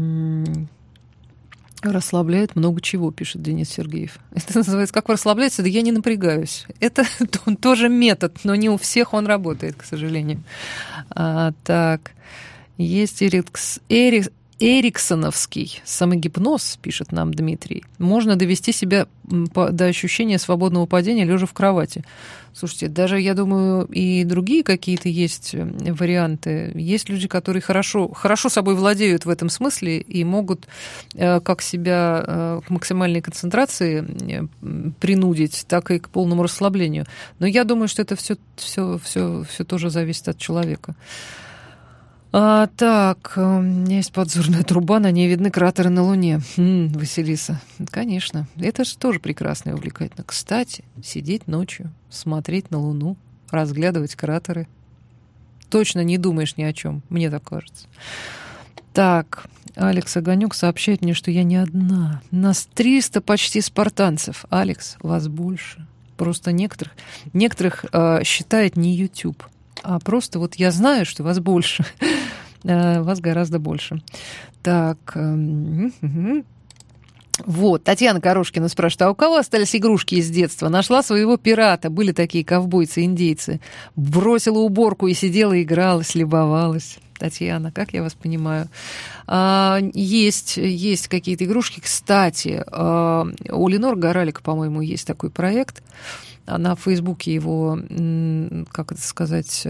расслабляет много чего, пишет Денис Сергеев. Это называется, как вы расслабляетесь? Да я не напрягаюсь. Это тоже метод, но не у всех он работает, к сожалению. Так, есть эриксоновский самогипноз, пишет нам Дмитрий. Можно довести себя до ощущения свободного падения, лежа в кровати. Слушайте, даже, я думаю, и другие какие-то есть варианты. Есть люди, которые хорошо собой владеют в этом смысле и могут как себя к максимальной концентрации принудить, так и к полному расслаблению. Но я думаю, что это все тоже зависит от человека. Так, у меня есть подзорная труба, на ней видны кратеры на Луне. Василиса, конечно, это же тоже прекрасно и увлекательно. Кстати, сидеть ночью, смотреть на Луну, разглядывать кратеры. Точно не думаешь ни о чем, мне так кажется. Так, Алекс Огонек сообщает мне, что я не одна. Нас 300 почти спартанцев. Алекс, вас больше. Просто некоторых считает не YouTube. А просто вот я знаю, что вас больше. Вас гораздо больше. Так... Вот, Татьяна Корошкина спрашивает, а у кого остались игрушки из детства? Нашла своего пирата, были такие ковбойцы-индейцы. Бросила уборку и сидела, игралась, любовалась. Татьяна, как я вас понимаю? Есть какие-то игрушки. Кстати, у Ленор Горалика, по-моему, есть такой проект. Она в Фейсбуке его, как это сказать...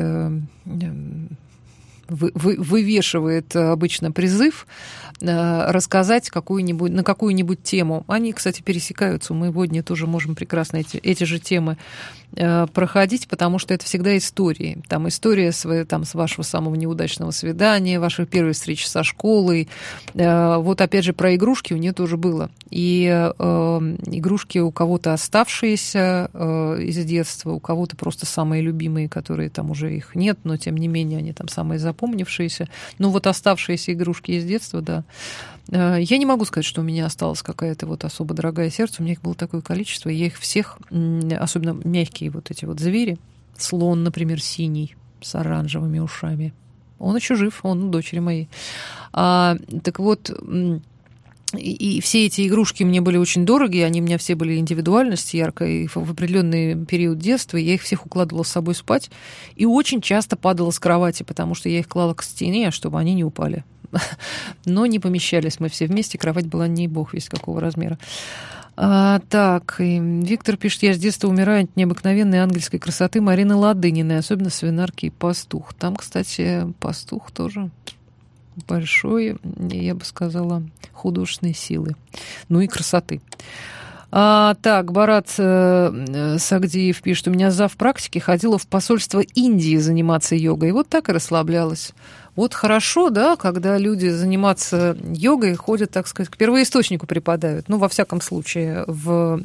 вывешивает обычно призыв рассказать на какую-нибудь тему. Они, кстати, пересекаются. У моего дня тоже можем прекрасно эти же темы проходить, потому что это всегда истории. Там история с вашего самого неудачного свидания, вашей первой встречи со школой. Вот опять же про игрушки у нее тоже было. И игрушки у кого-то оставшиеся из детства, у кого-то просто самые любимые, которые там уже их нет, но тем не менее они там самые запомнившиеся. Ну вот оставшиеся игрушки из детства, да. Я не могу сказать, что у меня осталась какая-то вот особо дорогая сердце. У меня их было такое количество. Я их всех, особенно мягкие вот эти вот звери. Слон, например, синий с оранжевыми ушами. Он еще жив, он у дочери моей. Так вот... И все эти игрушки мне были очень дороги, они у меня все были индивидуальность яркой, и в определенный период детства я их всех укладывала с собой спать и очень часто падала с кровати, потому что я их клала к стене, чтобы они не упали. Но не помещались мы все вместе, кровать была не бог весть какого размера. Так, Виктор пишет, я с детства умираю от необыкновенной ангельской красоты Марины Ладыниной, особенно «Свинарки» и «Пастух». Там, кстати, «Пастух» тоже... большой, я бы сказала, художественной силы. Ну и красоты. Так, Барат Сагдиев пишет, у меня зав. Практики ходила в посольство Индии заниматься йогой. И вот так и расслаблялась. Вот хорошо, да, когда люди заниматься йогой ходят, так сказать, к первоисточнику припадают. Ну, во всяком случае, в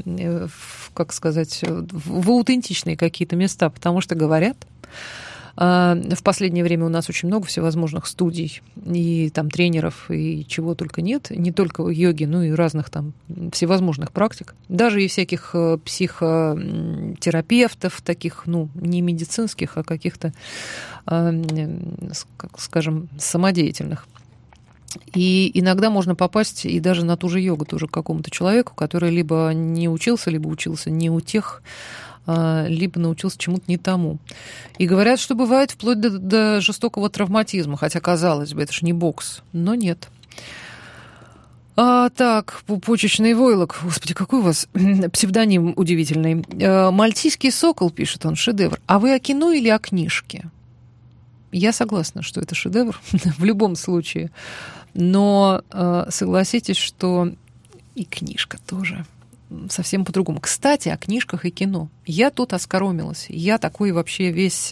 аутентичные какие-то места, потому что говорят... В последнее время у нас очень много всевозможных студий и там тренеров, и чего только нет. Не только йоги, но и разных там всевозможных практик. Даже и всяких психотерапевтов, таких, ну, не медицинских, а каких-то, скажем, самодеятельных. И иногда можно попасть и даже на ту же йогу, тоже к какому-то человеку, который либо не учился, либо учился не у тех, либо научился чему-то не тому. И говорят, что бывает вплоть до жестокого травматизма, хотя, казалось бы, это же не бокс, но нет. Так, пупочечный войлок. Господи, какой у вас псевдоним удивительный. «Мальтийский сокол», пишет он, шедевр. А вы о кино или о книжке? Я согласна, что это шедевр в любом случае. Но согласитесь, что и книжка тоже... совсем по-другому. Кстати, о книжках и кино. Я тут оскоромилась. Я такой вообще весь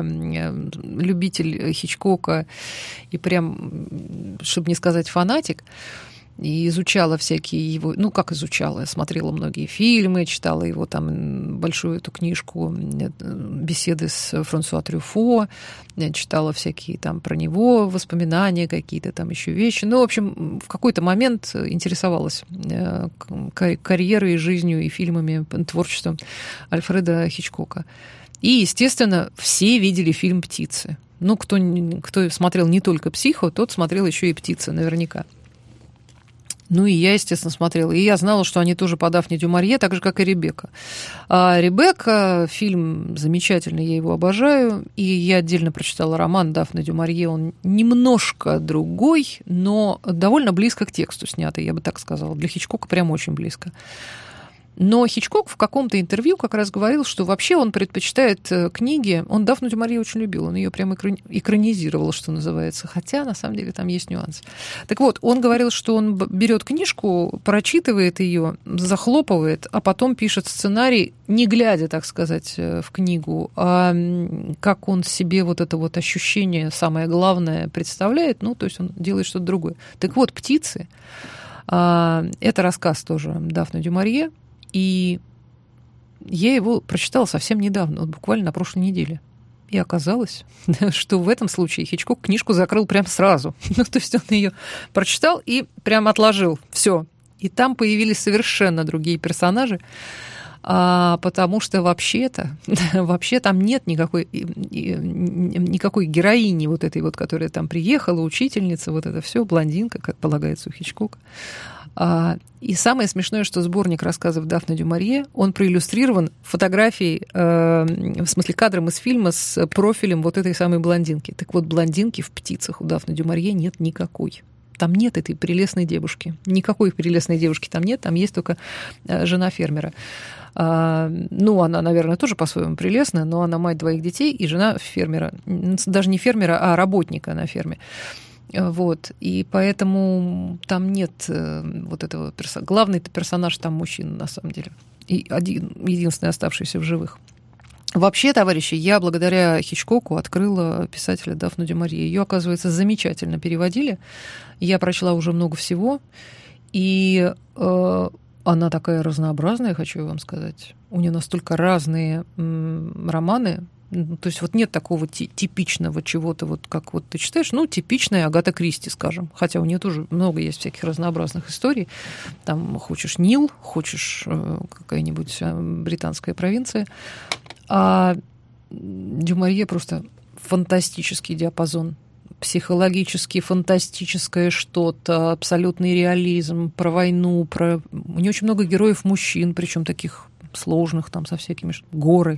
любитель Хичкока и прям, чтобы не сказать фанатик, и изучала всякие его... Ну, как изучала? Я смотрела многие фильмы, читала его там большую эту книжку «Беседы с Франсуа Трюфо», читала всякие там про него воспоминания, какие-то там еще вещи. Ну, в общем, в какой-то момент интересовалась карьерой, жизнью и фильмами, творчеством Альфреда Хичкока. И, естественно, все видели фильм «Птицы». Ну, кто смотрел не только «Психо», тот смотрел еще и «Птицы» наверняка. Ну, и я, естественно, смотрела. И я знала, что они тоже по Дафне Дюмарье, так же, как и Ребекка. А Ребекка, фильм замечательный, я его обожаю. И я отдельно прочитала роман Дафны Дюмарье. Он немножко другой, но довольно близко к тексту снятый, я бы так сказала. Для Хичкока прям очень близко. Но Хичкок в каком-то интервью как раз говорил, что вообще он предпочитает книги. Он Дафну Дюмарье очень любил, он ее прямо экранизировал, что называется. Хотя, на самом деле, там есть нюанс. Так вот, он говорил, что он берет книжку, прочитывает ее, захлопывает, а потом пишет сценарий, не глядя, так сказать, в книгу, а как он себе вот это вот ощущение, самое главное, представляет, ну, то есть он делает что-то другое. Так вот, «Птицы» — это рассказ тоже Дафны Дюмарье, и я его прочитала совсем недавно, вот буквально на прошлой неделе. И оказалось, что в этом случае Хичкок книжку закрыл прям сразу. Ну, то есть он ее прочитал и прям отложил. Все. И там появились совершенно другие персонажи. потому что вообще там нет никакой героини вот этой вот, которая там приехала, учительница, вот это все, блондинка, как полагается у Хичкока. И самое смешное, что сборник рассказов Дафны дю Марье, он проиллюстрирован фотографией, в смысле кадром из фильма с профилем вот этой самой блондинки. Так вот, блондинки в «Птицах» у Дафны дю Марье нет никакой. Там нет этой прелестной девушки. Никакой прелестной девушки там нет, там есть только жена фермера. Ну, она, наверное, тоже по-своему прелестная, но она мать двоих детей и жена фермера. Даже не фермера, а работника на ферме. Вот. И поэтому там нет вот этого персонажа. Главный-то персонаж там мужчина, на самом деле. И единственный оставшийся в живых. Вообще, товарищи, я благодаря Хичкоку открыла писателя Дафну дю Марье. Ее, оказывается, замечательно переводили. Я прочла уже много всего. И она такая разнообразная, хочу вам сказать. У нее настолько разные романы. То есть вот нет такого типичного чего-то, вот как вот ты читаешь, ну, типичная Агата Кристи, скажем. Хотя у нее тоже много есть всяких разнообразных историй. Там хочешь Нил, хочешь какая-нибудь британская провинция. А дю Марье просто фантастический диапазон. Психологически фантастическое что-то, абсолютный реализм, про войну, У нее очень много героев-мужчин, причем таких сложных, там, со всякими... Горы.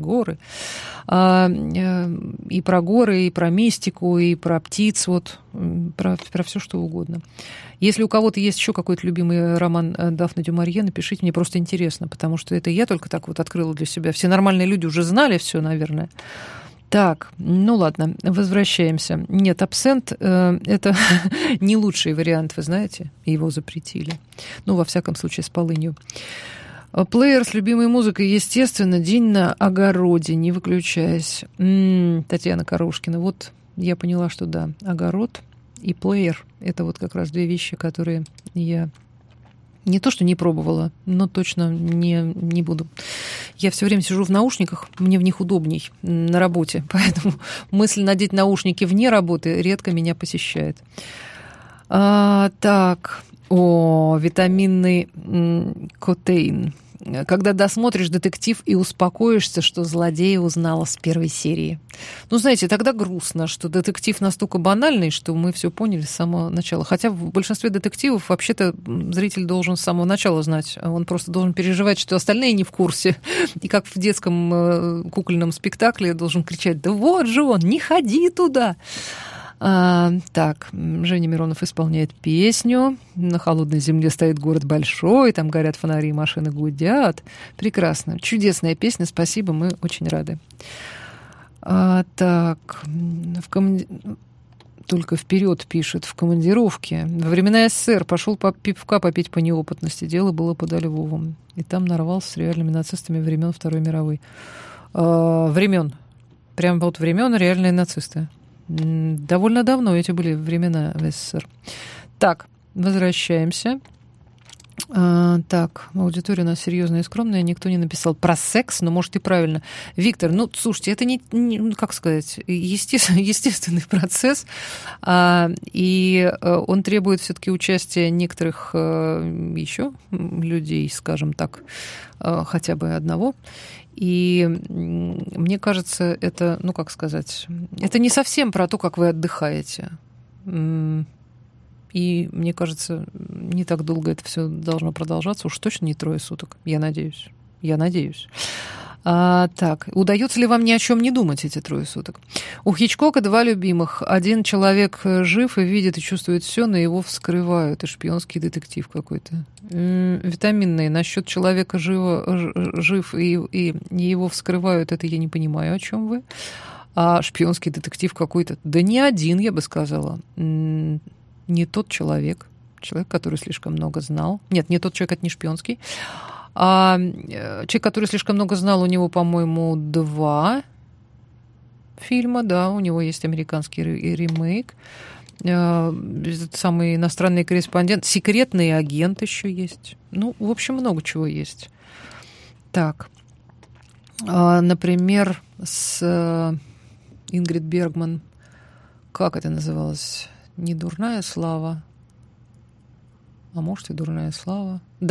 И про горы, и про мистику, и про птиц, вот, про все что угодно. Если у кого-то есть еще какой-то любимый роман Дафны дю Марье, напишите, мне просто интересно, потому что это я только так вот открыла для себя. Все нормальные люди уже знали все, наверное. Так, ну ладно, возвращаемся. Нет, абсент это не лучший вариант, вы знаете, его запретили. Ну, во всяком случае, с полынью. Плеер с любимой музыкой, естественно, день на огороде, не выключаясь. Татьяна Корошкина. Вот я поняла, что да, огород и плеер — это вот как раз две вещи, которые я не то что не пробовала, но точно не буду. Я все время сижу в наушниках, мне в них удобней на работе, поэтому мысль надеть наушники вне работы редко меня посещает. Так, витаминный котеин. Когда досмотришь детектив и успокоишься, что злодея узнала с первой серии. Ну, знаете, тогда грустно, что детектив настолько банальный, что мы все поняли с самого начала. Хотя в большинстве детективов вообще-то зритель должен с самого начала знать. Он просто должен переживать, что остальные не в курсе. И как в детском кукольном спектакле должен кричать: «Да вот же он, не ходи туда!» Так, Женя Миронов исполняет песню. На холодной земле стоит город большой, там горят фонари, машины гудят. Прекрасно. Чудесная песня, спасибо, мы очень рады. Так, только вперед пишет, в командировке. Во времена СССР пошел пивка попить по неопытности. Дело было подо Львовом. И там нарвался с реальными нацистами времен Второй мировой. Времен. Прям вот времен реальные нацисты. Довольно давно эти были времена в СССР. Так, возвращаемся. Так, аудитория у нас серьезная и скромная, никто не написал про секс, но, может, и правильно. Виктор, ну, слушайте, это не как сказать, естественный процесс, и он требует все-таки участия некоторых еще людей, скажем так, хотя бы одного. И мне кажется, это, ну, как сказать, это не совсем про то, как вы отдыхаете. И мне кажется, не так долго это все должно продолжаться, уж точно не 3 суток, я надеюсь. Так, удается ли вам ни о чем не думать эти 3 суток? У Хичкока 2 любимых. Один человек жив и видит и чувствует все, но его вскрывают. И шпионский детектив какой-то. Витаминный. Насчет человека жив и его вскрывают, это я не понимаю, о чем вы. А шпионский детектив какой-то. Да не один, я бы сказала. Не тот человек. Человек, который слишком много знал. Нет, не тот человек, это не шпионский. А человек, который слишком много знал, у него, по-моему, 2 фильма, да, у него есть американский ремейк, самый иностранный корреспондент, секретный агент еще есть. Ну, в общем, много чего есть. Так, например, с Ингрид Бергман, как это называлось? Не «Дурная слава», а может и «Дурная слава». Да,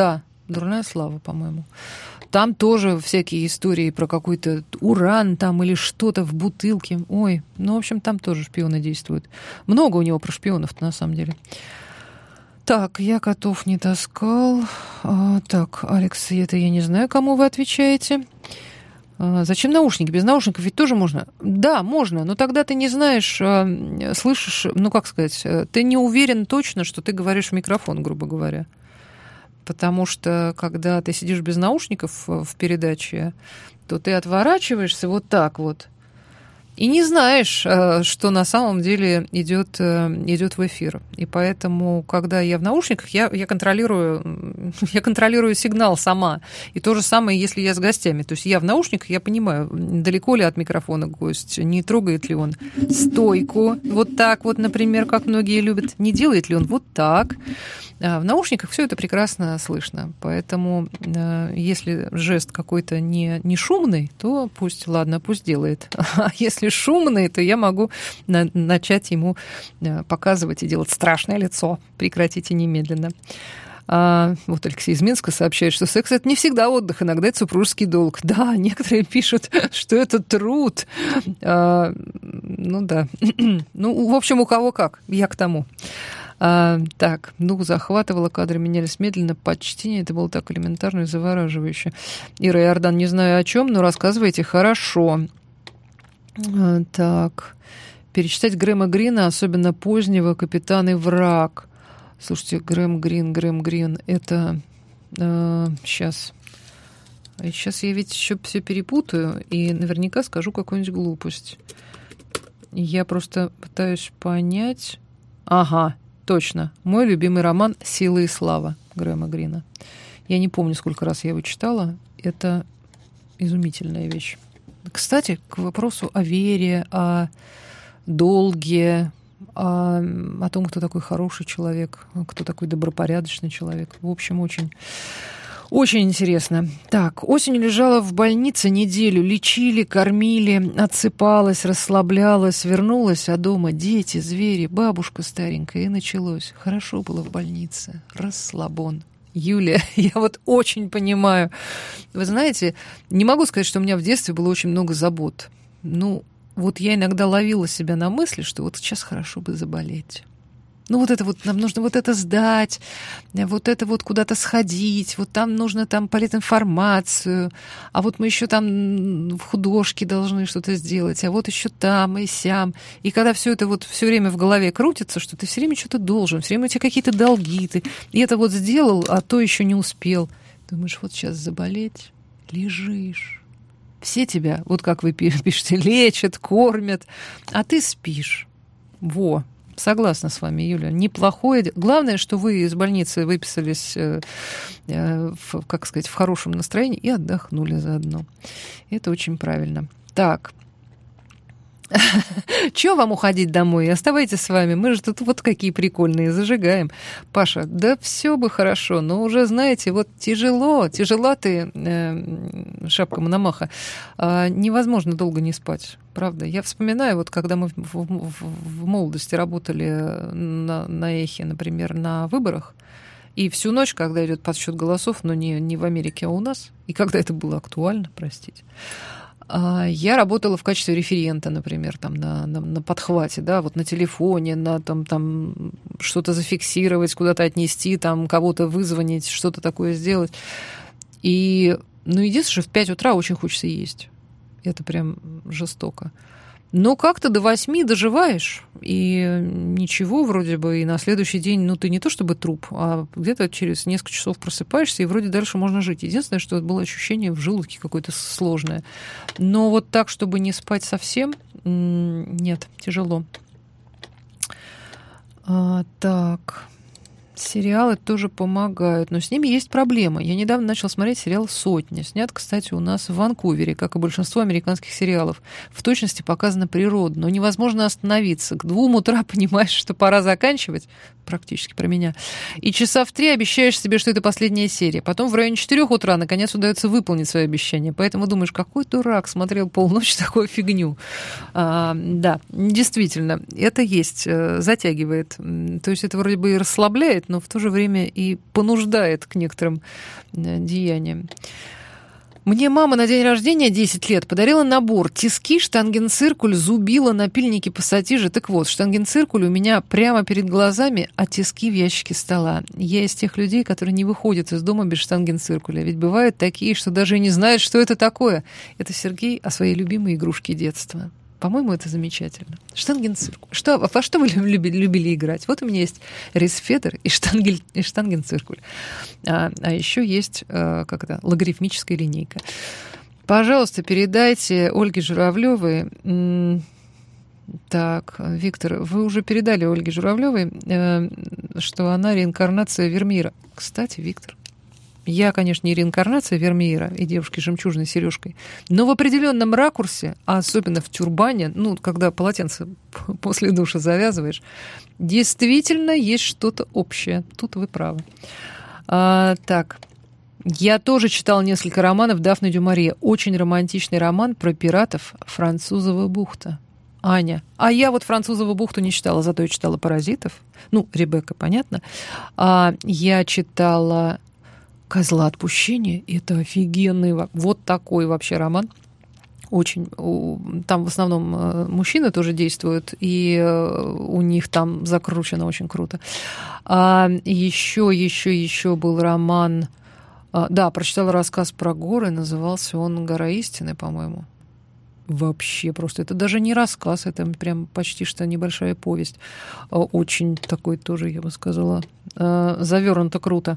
«Дурная слава», по-моему. Там тоже всякие истории про какой-то уран там или что-то в бутылке. Ой, ну, в общем, там тоже шпионы действуют. Много у него про шпионов-то, на самом деле. Так, я котов не таскал. Так, Алекс, это я не знаю, кому вы отвечаете. Зачем наушники? Без наушников ведь тоже можно? Да, можно, но тогда ты не знаешь, слышишь, ну, как сказать, ты не уверен точно, что ты говоришь в микрофон, грубо говоря. Потому что, когда ты сидишь без наушников в передаче, то ты отворачиваешься вот так вот и не знаешь, что на самом деле идет в эфир. И поэтому, когда я в наушниках, я контролирую сигнал сама. И то же самое, если я с гостями. То есть я в наушниках, я понимаю, далеко ли от микрофона гость, не трогает ли он стойку вот так вот, например, как многие любят, не делает ли он вот так. В наушниках все это прекрасно слышно. Поэтому если жест какой-то не шумный, то пусть делает. А если шумный, то я могу начать ему показывать и делать страшное лицо. Прекратите немедленно. Вот Алексей из Минска сообщает, что секс – это не всегда отдых, иногда это супружеский долг. Да, некоторые пишут, что это труд. Ну да. Ну, в общем, у кого как. Я к тому. Так, захватывало, кадры менялись медленно, почти это было так элементарно и завораживающе. Ира Иордан, не знаю о чем, но рассказывайте хорошо. Так, перечитать Грэма Грина, особенно позднего «Капитан и враг». Слушайте, Грэм Грин, это... Сейчас я ведь еще все перепутаю и наверняка скажу какую-нибудь глупость. Я просто пытаюсь понять... Ага, точно. Мой любимый роман «Сила и слава» Грэма Грина. Я не помню, сколько раз я его читала. Это изумительная вещь. Кстати, к вопросу о вере, о долге, о том, кто такой хороший человек, кто такой добропорядочный человек. В общем, очень интересно. Так, осенью лежала в больнице неделю. Лечили, кормили, отсыпалась, расслаблялась, вернулась, а дома дети, звери, бабушка старенькая. И началось. Хорошо было в больнице. Расслабон. Юлия, я вот очень понимаю. Вы знаете, не могу сказать, что у меня в детстве было очень много забот. Ну, вот я иногда ловила себя на мысли, что вот сейчас хорошо бы заболеть. Ну, вот это вот, нам нужно вот это сдать, вот это вот куда-то сходить, вот там нужно там политинформацию, а вот мы еще там в художке должны что-то сделать, а вот еще там и сям. И когда все это вот все время в голове крутится, что ты все время что-то должен, все время у тебя какие-то долги, ты и это вот сделал, а то еще не успел. Думаешь, вот сейчас заболеть, лежишь. Все тебя, вот как вы пишете, лечат, кормят, а ты спишь. Во. Согласна с вами, Юля. Неплохое. Главное, что вы из больницы выписались, как сказать, в хорошем настроении и отдохнули заодно. Это очень правильно. Так. Чего вам уходить домой? Оставайтесь с вами. Мы же тут вот какие прикольные, зажигаем. Паша, да все бы хорошо, но уже, знаете, вот тяжела ты, шапка Мономаха. Невозможно долго не спать. Правда. Я вспоминаю, вот когда мы в молодости работали на эхе, например, на выборах, и всю ночь, когда идет подсчет голосов, но не в Америке, а у нас, и когда это было актуально, простите, я работала в качестве референта, например, там на подхвате, да, вот на телефоне, на там что-то зафиксировать, куда-то отнести, там кого-то вызвонить, что-то такое сделать. И, единственное, что в 5 утра очень хочется есть. Это прям жестоко. Но как-то до 8 доживаешь, и ничего вроде бы, и на следующий день, ты не то чтобы труп, а где-то через несколько часов просыпаешься, и вроде дальше можно жить. Единственное, что было ощущение в желудке какое-то сложное. Но вот так, чтобы не спать совсем, нет, тяжело. Так... Сериалы тоже помогают, но с ними есть проблема. Я недавно начала смотреть сериал «Сотня». Снят, кстати, у нас в Ванкувере, как и большинство американских сериалов. В точности показана природа, но невозможно остановиться. К 2 утра понимаешь, что пора заканчивать, практически про меня, и часа в 3 обещаешь себе, что это последняя серия. Потом в районе 4 утра наконец удается выполнить свои обещания. Поэтому думаешь, какой дурак смотрел полночи такую фигню. Да, действительно, это есть, затягивает. То есть это вроде бы и расслабляет, возбуждает, но в то же время и понуждает к некоторым деяниям. Мне мама на день рождения 10 лет подарила набор: тиски, штангенциркуль, зубила, напильники, пассатижи. Так вот, штангенциркуль у меня прямо перед глазами, а тиски в ящике стола. Я из тех людей, которые не выходят из дома без штангенциркуля. Ведь бывают такие, что даже и не знают, что это такое. Это Сергей о своей любимой игрушке детства. По-моему, это замечательно. Штангенциркуль. Во что вы любили играть? Вот у меня есть рисфедер и штангенциркуль. А еще есть логарифмическая линейка. Пожалуйста, передайте Ольге Журавлевой. Так, Виктор, вы уже передали Ольге Журавлевой, что она реинкарнация Вермеера. Кстати, Виктор, я, конечно, не реинкарнация Вермеера и девушки с жемчужной сережкой, но в определенном ракурсе, а особенно в тюрбане, когда полотенце после душа завязываешь, действительно есть что-то общее. Тут вы правы. Так, я тоже читала несколько романов Дафны Дюмаре. Очень романтичный роман про пиратов «Французова бухта». Аня. А я вот «Французову бухту» не читала, зато я читала «Паразитов». Ребекка, понятно. Я читала «Козла отпущения». Это офигенный, вот такой вообще роман. Очень. Там в основном мужчины тоже действуют, и у них там закручено очень круто. Еще был роман. Да, прочитала рассказ про горы, назывался он «Гора истины», по-моему. Вообще просто. Это даже не рассказ, это прям почти что небольшая повесть. Очень такой тоже, я бы сказала, завернуто круто.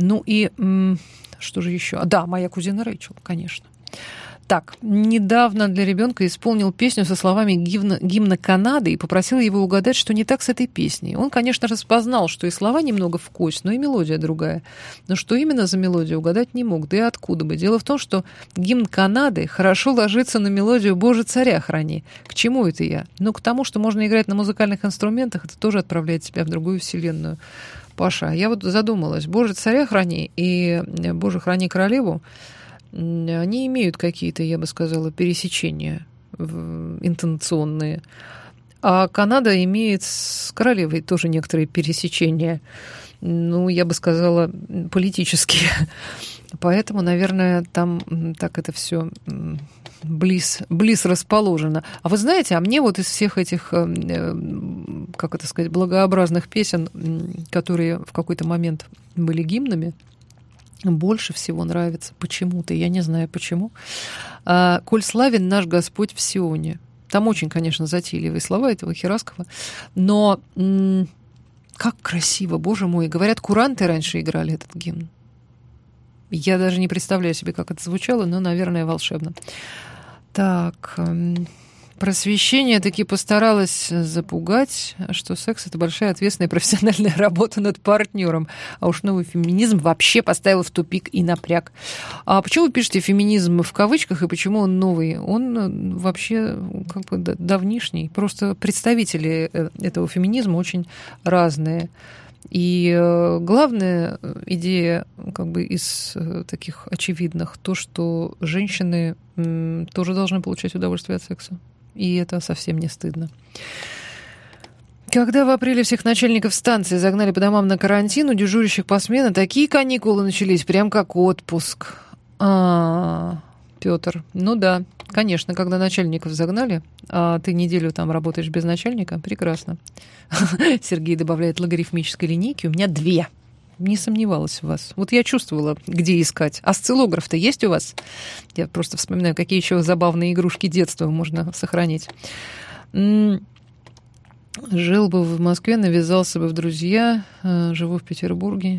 Что же еще? Да, «Моя кузина Рэйчел», конечно. Так, недавно для ребенка исполнил песню со словами гимна Канады и попросил его угадать, что не так с этой песней. Он, конечно, распознал, что и слова немного в кость, но и мелодия другая. Но что именно за мелодию, угадать не мог. Да и откуда бы. Дело в том, что гимн Канады хорошо ложится на мелодию «Боже, царя храни». К чему это я? К тому, что можно играть на музыкальных инструментах, это тоже отправляет тебя в другую вселенную. Паша, я вот задумалась. «Боже, царя храни» и «Боже, храни королеву», они имеют какие-то, я бы сказала, пересечения интонационные. А Канада имеет с королевой тоже некоторые пересечения. Я бы сказала, политические. Поэтому, наверное, там так это все близ расположено. А вы знаете, мне вот из всех этих, благообразных песен, которые в какой-то момент были гимнами, больше всего нравится почему-то, я не знаю почему, «Коль славен наш Господь в Сионе». Там очень, конечно, затейливые слова этого Хераскова, но как красиво, боже мой. Говорят, куранты раньше играли этот гимн. Я даже не представляю себе, как это звучало, но, наверное, волшебно. Так, просвещение таки постаралась запугать, что секс — это большая ответственная профессиональная работа над партнером. А уж новый феминизм вообще поставил в тупик и напряг. А почему вы пишете «феминизм» в кавычках, и почему он новый? Он вообще давнишний. Просто представители этого феминизма очень разные. И главная идея из таких очевидных то, что женщины тоже должны получать удовольствие от секса. И это совсем не стыдно. Когда в апреле всех начальников станции загнали по домам на карантин, у дежурящих посменно такие каникулы начались, прям как отпуск. Пётр, да, конечно, когда начальников загнали, а ты неделю там работаешь без начальника, прекрасно. Сергей добавляет логарифмической линейки, у меня 2. Не сомневалась в вас. Вот я чувствовала, где искать. Осциллограф-то есть у вас? Я просто вспоминаю, какие еще забавные игрушки детства можно сохранить. Жил бы в Москве, навязался бы в друзья. Живу в Петербурге.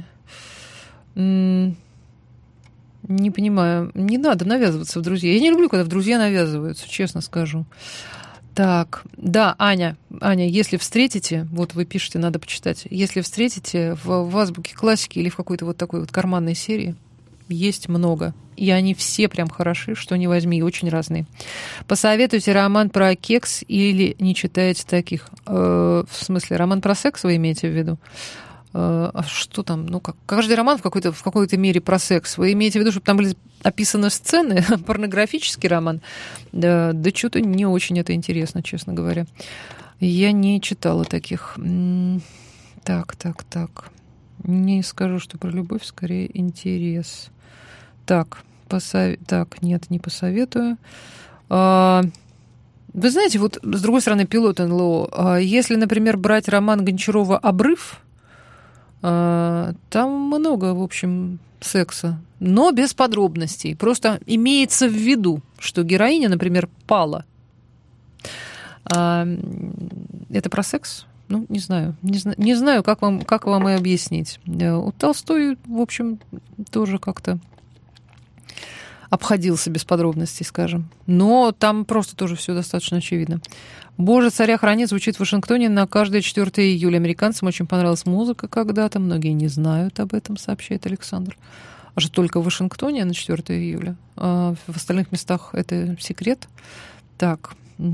Не понимаю. Не надо навязываться в друзья. Я не люблю, когда в друзья навязываются, честно скажу. Так, да, Аня, если встретите, вот вы пишете, надо почитать, если встретите в азбуке классики или в какой-то вот такой вот карманной серии, есть много. И они все прям хороши, что ни возьми, и очень разные. Посоветуйте роман про кекс или не читаете таких? В смысле, роман про секс вы имеете в виду? А что там? Каждый роман в какой-то мере про секс. Вы имеете в виду, чтобы там были описаны сцены? Порнографический роман? Да что-то не очень это интересно, честно говоря. Я не читала таких. Так. Не скажу, что про любовь, скорее интерес. Так, так, нет, не посоветую. Вы знаете, вот с другой стороны, пилот НЛО. Если, например, брать роман Гончарова «Обрыв», там много, в общем, секса, но без подробностей. Просто имеется в виду, что героиня, например, пала. Это про секс? Ну, не знаю, как вам и объяснить. У Толстой, в общем, тоже как-то обходился без подробностей, скажем. Но там просто тоже все достаточно очевидно. «Боже, царя храни» звучит в Вашингтоне на каждое 4 июля. Американцам очень понравилась музыка когда-то. Многие не знают об этом, сообщает Александр. А что только в Вашингтоне на 4 июля? А в остальных местах это секрет. Так.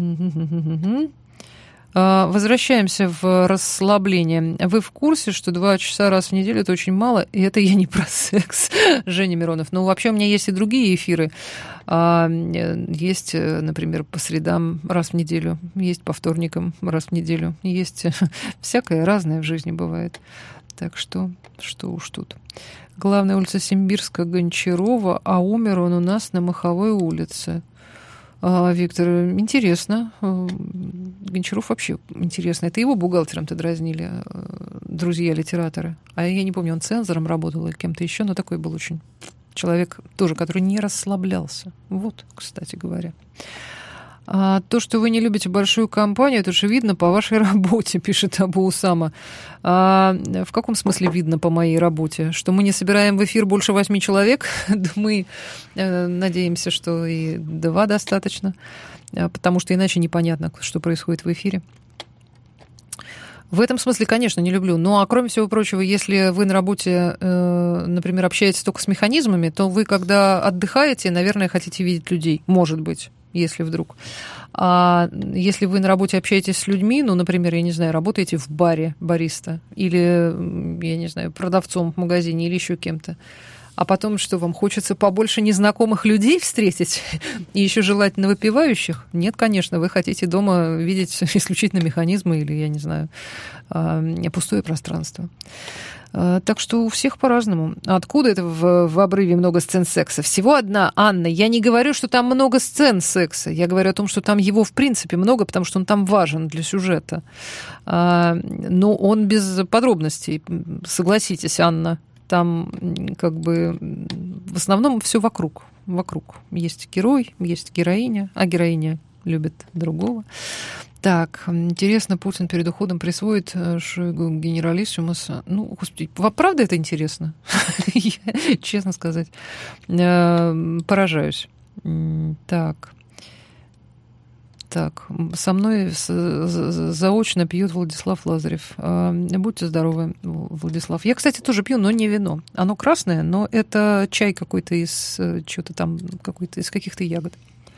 Возвращаемся в расслабление. Вы в курсе, что 2 часа раз в неделю — это очень мало? И это я не про секс, Женя Миронов. Но вообще у меня есть и другие эфиры. Есть, например, по средам раз в неделю. Есть по вторникам раз в неделю. Есть всякое разное в жизни бывает. Так что уж тут. Главная улица Симбирска, Гончарова, а умер он у нас на Маховой улице. Виктор, интересно. Гончаров вообще интересно. Это его бухгалтером-то дразнили друзья-литераторы. А я не помню, он цензором работал или кем-то еще, но такой был очень человек тоже, который не расслаблялся. Вот, кстати говоря. То, что вы не любите большую компанию, это же видно по вашей работе, пишет Абу Усама. В каком смысле видно по моей работе? Что мы не собираем в эфир больше 8 человек? Мы надеемся, что и 2 достаточно, потому что иначе непонятно, что происходит в эфире. В этом смысле, конечно, не люблю. Ну, а кроме всего прочего, если вы на работе, например, общаетесь только с механизмами, то вы, когда отдыхаете, наверное, хотите видеть людей. Может быть, если вдруг. А если вы на работе общаетесь с людьми, ну, например, я не знаю, работаете в баре бариста или, я не знаю, продавцом в магазине или еще кем-то, а потом что, вам хочется побольше незнакомых людей встретить и еще желательно выпивающих? Нет, конечно, вы хотите дома видеть исключительно механизмы или, я не знаю, пустое пространство. Так что у всех по-разному. Откуда это в «Обрыве» много сцен секса? Всего одна, Анна. Я не говорю, что там много сцен секса. Я говорю о том, что там его в принципе много, потому что он там важен для сюжета. Но он без подробностей. Согласитесь, Анна. Там как бы в основном все вокруг. Вокруг. Есть герой, есть героиня, а героиня любит другого. Так, интересно, Путин перед уходом присвоит Шойгу генералиссимуса. Ну, господи, правда это интересно? Честно сказать, поражаюсь. Так, со мной заочно пьет Владислав Лазарев. Будьте здоровы, Владислав. Я, кстати, тоже пью, но не вино. Оно красное, но это чай какой-то из чего-то там, какой-то из каких-то ягод.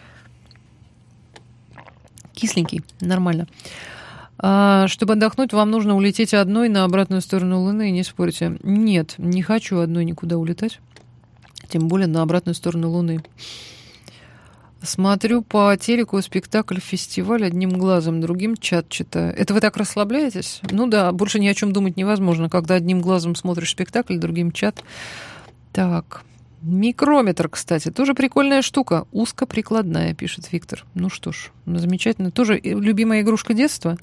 Кисленький, нормально. Чтобы отдохнуть, вам нужно улететь одной на обратную сторону Луны, не спорьте. Нет, не хочу одной никуда улетать, тем более на обратную сторону Луны. Смотрю по телеку спектакль «Фестиваль» одним глазом, другим чат читаю. Это вы так расслабляетесь? Ну да, больше ни о чем думать невозможно, когда одним глазом смотришь спектакль, другим чат. Так... Микрометр, кстати, тоже прикольная штука. Узкоприкладная, пишет Виктор. Ну что ж, замечательно. Тоже любимая игрушка детства.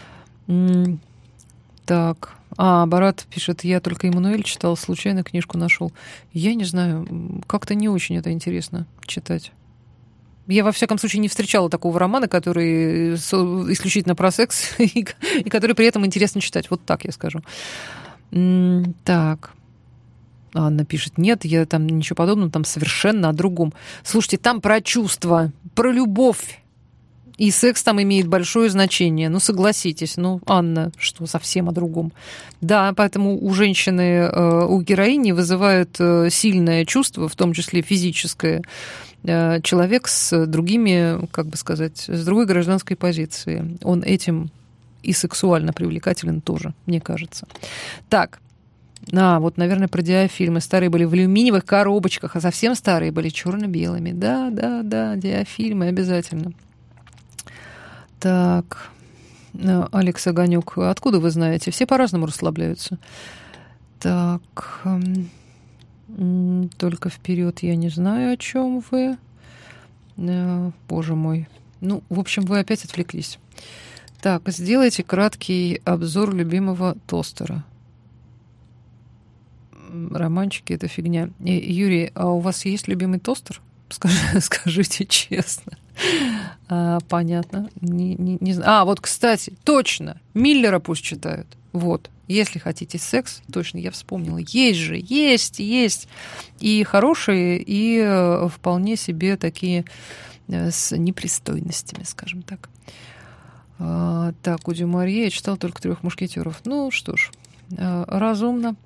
Так. Барат пишет, я только Эммануэль читал, случайно книжку нашел. Я не знаю, как-то не очень это интересно читать. Я, во всяком случае, не встречала такого романа, который исключительно про секс, и который при этом интересно читать. Вот так я скажу. Так. Анна пишет, нет, я там ничего подобного, там совершенно о другом. Слушайте, там про чувства, про любовь. И секс там имеет большое значение. Ну, согласитесь. Ну, Анна, что совсем о другом. Да, поэтому у женщины, у героини вызывает сильное чувство, в том числе физическое, человек с другими, как бы сказать, с другой гражданской позицией. Он этим и сексуально привлекателен тоже, мне кажется. Так. Вот, наверное, про диафильмы. Старые были в алюминиевых коробочках, а совсем старые были черно-белыми. Да, диафильмы обязательно. Так, Алекс Огонёк, откуда вы знаете? Все по-разному расслабляются. Так, только вперед я не знаю, о чем вы. Боже мой. Ну, в общем, вы опять отвлеклись. Так, сделайте краткий обзор любимого тостера. Романчики — это фигня. Юрий, а у вас есть любимый тостер? Скажите честно. Понятно. Не знаю. Вот, кстати, точно. Миллера пусть читают. Вот. Если хотите секс, точно, я вспомнила. Есть же, есть. И хорошие, и вполне себе такие с непристойностями, скажем так. Так, у Дюмарье я читала только «Трех мушкетеров». Ну, что ж, разумно.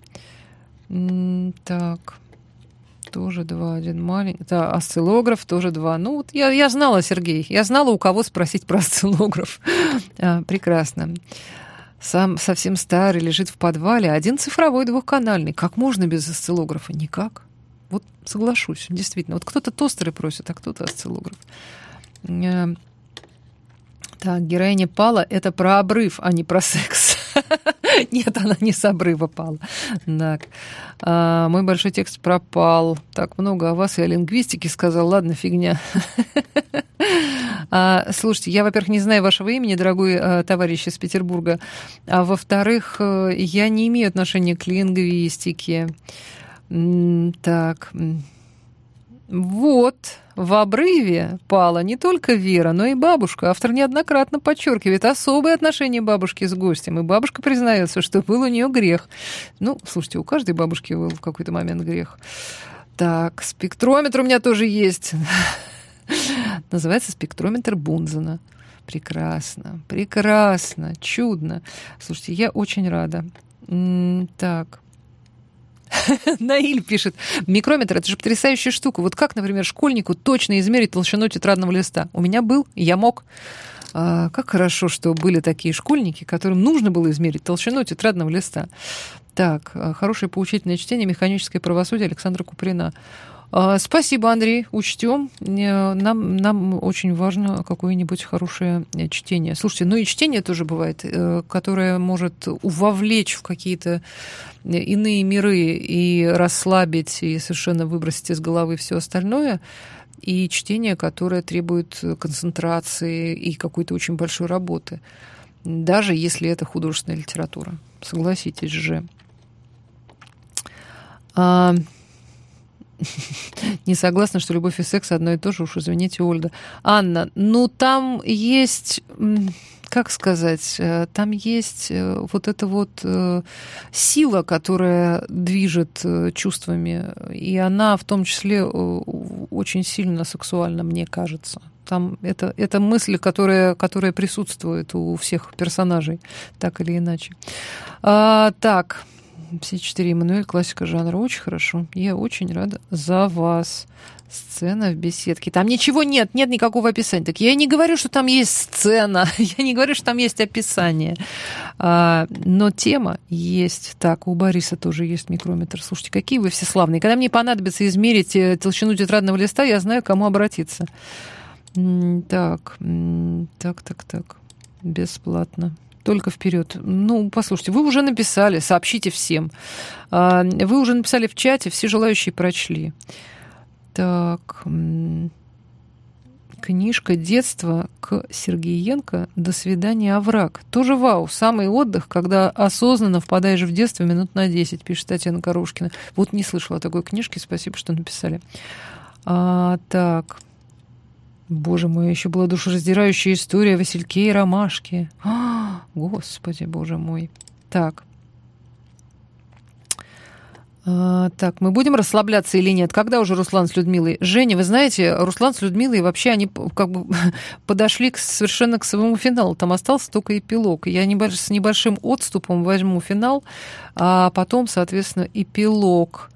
Так, тоже 2, 1 маленький. Да, осциллограф тоже 2. Ну, вот я знала, Сергей, я знала, у кого спросить про осциллограф. Прекрасно. Сам совсем старый, лежит в подвале. 1 цифровой 2-канальный. Как можно без осциллографа? Никак. Вот соглашусь, действительно. Вот кто-то тостеры просит, а кто-то осциллограф. Так, героиня пала — это про обрыв, а не про секс. Нет, она не с обрыва пала. Так. Мой большой текст пропал. Так много о вас и о лингвистике сказал. Ладно, фигня. Слушайте, я, во-первых, не знаю вашего имени, дорогой товарищ из Петербурга. А во-вторых, я не имею отношения к лингвистике. Так. Вот, в обрыве пала не только Вера, но и бабушка. Автор неоднократно подчеркивает особые отношения бабушки с гостем. И бабушка признается, что был у нее грех. Ну, слушайте, у каждой бабушки был в какой-то момент грех. Так, спектрометр у меня тоже есть. Называется спектрометр Бунзена. Прекрасно, прекрасно, чудно. Слушайте, я очень рада. Так. Наиль пишет: микрометр — это же потрясающая штука. Вот как, например, школьнику точно измерить толщину тетрадного листа? У меня был, я мог. Как хорошо, что были такие школьники, которым нужно было измерить толщину тетрадного листа. Так, хорошее поучительное чтение «Механическое правосудие» Александра Куприна. Спасибо, Андрей, учтем. Нам очень важно какое-нибудь хорошее чтение. Слушайте, ну и чтение тоже бывает, которое может вовлечь в какие-то иные миры и расслабить, и совершенно выбросить из головы все остальное. И чтение, которое требует концентрации и какой-то очень большой работы. Даже если это художественная литература. Согласитесь же. Не согласна, что любовь и секс одно и то же, уж извините, Ольга. Анна, ну там есть, как сказать, там есть вот эта вот сила, которая движет чувствами, и она в том числе очень сильно сексуальна, мне кажется. Там это мысль, которая присутствует у всех персонажей, так или иначе. Так. 54 Эммануэль, классика жанра. Очень хорошо. Я очень рада за вас. Сцена в беседке. Там ничего нет никакого описания. Так я не говорю, что там есть сцена. Я не говорю, что там есть описание. Но тема есть. Так, у Бориса тоже есть микрометр. Слушайте, какие вы все славные. Когда мне понадобится измерить толщину тетрадного листа, я знаю, к кому обратиться. Так. Бесплатно. Только вперед. Ну, послушайте, вы уже написали, сообщите всем. Вы уже написали в чате, все желающие прочли. Так. Книжка «Детство» к Сергеенко «До свидания, овраг». Тоже вау. Самый отдых, когда осознанно впадаешь в детство минут на 10, пишет Татьяна Корошкина. Вот не слышала о такой книжке. Спасибо, что написали. Так. Боже мой, еще была душераздирающая история о Васильке и Ромашке. Господи, боже мой. Так. Так, мы будем расслабляться или нет? Когда уже Руслан с Людмилой? Женя, вы знаете, Руслан с Людмилой вообще они как бы подошли совершенно к своему финалу. Там остался только эпилог. Я с небольшим отступом возьму финал, а потом, соответственно, эпилог.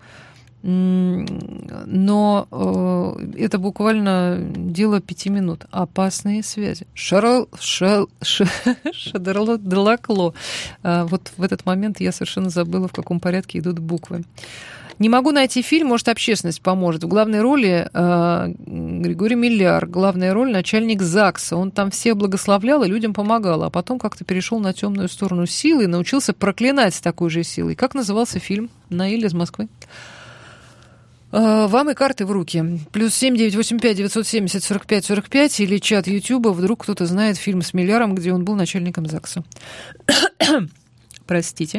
Но это буквально дело 5 минут. Опасные связи. Шадерло. Вот в этот момент я совершенно забыла, в каком порядке идут буквы. Не могу найти фильм, может, общественность поможет. В главной роли Григорий Миляр. Главная роль начальник ЗАГСа. Он там всех благословлял и людям помогал, а потом как-то перешел на темную сторону силы и научился проклинать с такой же силой. Как назывался фильм? Наиль из Москвы. Вам и карты в руки. +7 985 970 45 45 или чат Ютуба. Вдруг кто-то знает фильм с Миляром, где он был начальником ЗАГСа. Простите.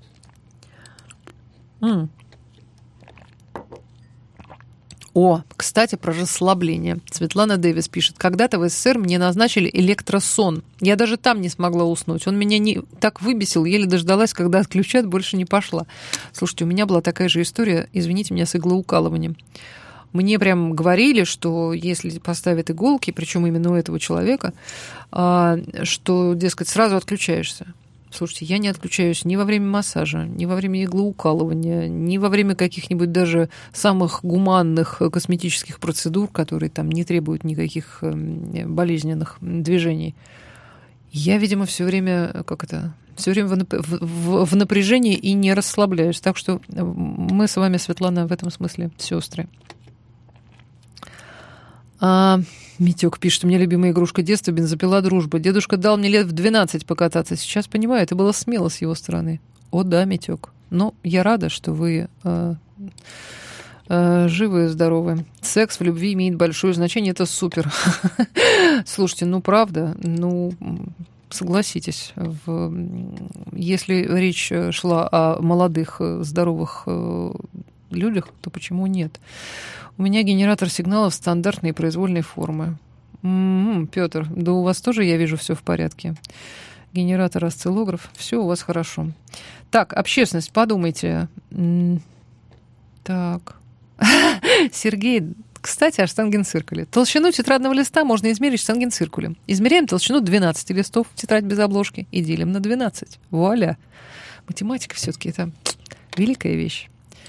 О, кстати, про расслабление. Светлана Дэвис пишет. Когда-то в СССР мне назначили электросон. Я даже там не смогла уснуть. Он меня так выбесил, еле дождалась, когда отключат, больше не пошла. Слушайте, у меня была такая же история, извините меня, с иглоукалыванием. Мне прям говорили, что если поставят иголки, причем именно у этого человека, что, дескать, сразу отключаешься. Слушайте, я не отключаюсь ни во время массажа, ни во время иглоукалывания, ни во время каких-нибудь даже самых гуманных косметических процедур, которые там не требуют никаких болезненных движений. Я, видимо, все время, все время в напряжении и не расслабляюсь. Так что мы с вами, Светлана, в этом смысле сестры. Митёк пишет, у меня любимая игрушка детства — бензопила «Дружба». Дедушка дал мне лет в 12 покататься. Сейчас понимаю, это было смело с его стороны. О да, Митёк. Но я рада, что вы живы и здоровы. Секс в любви имеет большое значение. Это супер. Слушайте, правда, согласитесь, если речь шла о молодых, здоровых людях, то почему нет? У меня генератор сигналов стандартной и произвольной формы. Пётр, да у вас тоже, я вижу, все в порядке. Генератор, осциллограф, все у вас хорошо. Так, общественность, подумайте. Так. Сергей, кстати, о штангенциркуле. Толщину тетрадного листа можно измерить штангенциркулем. Измеряем толщину 12 листов, тетрадь без обложки, и делим на 12. Вуаля. Математика все-таки это великая вещь.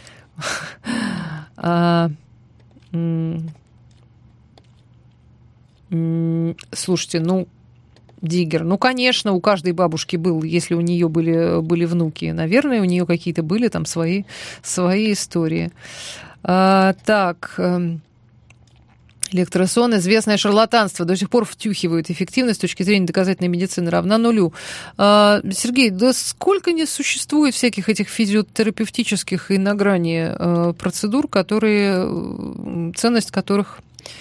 Слушайте, Диггер, конечно, у каждой бабушки был, если у нее были внуки, наверное, у нее какие-то были там свои истории. Так, электросон — известное шарлатанство, до сих пор втюхивают. Эффективность с точки зрения доказательной медицины равна нулю. Сергей, да сколько не существует всяких этих физиотерапевтических и на грани процедур, ценность которых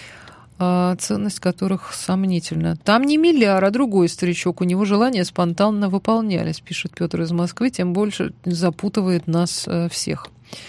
сомнительна. Там не Миляр, а другой старичок. У него желания спонтанно выполнялись, пишет Петр из Москвы, тем больше запутывает нас всех.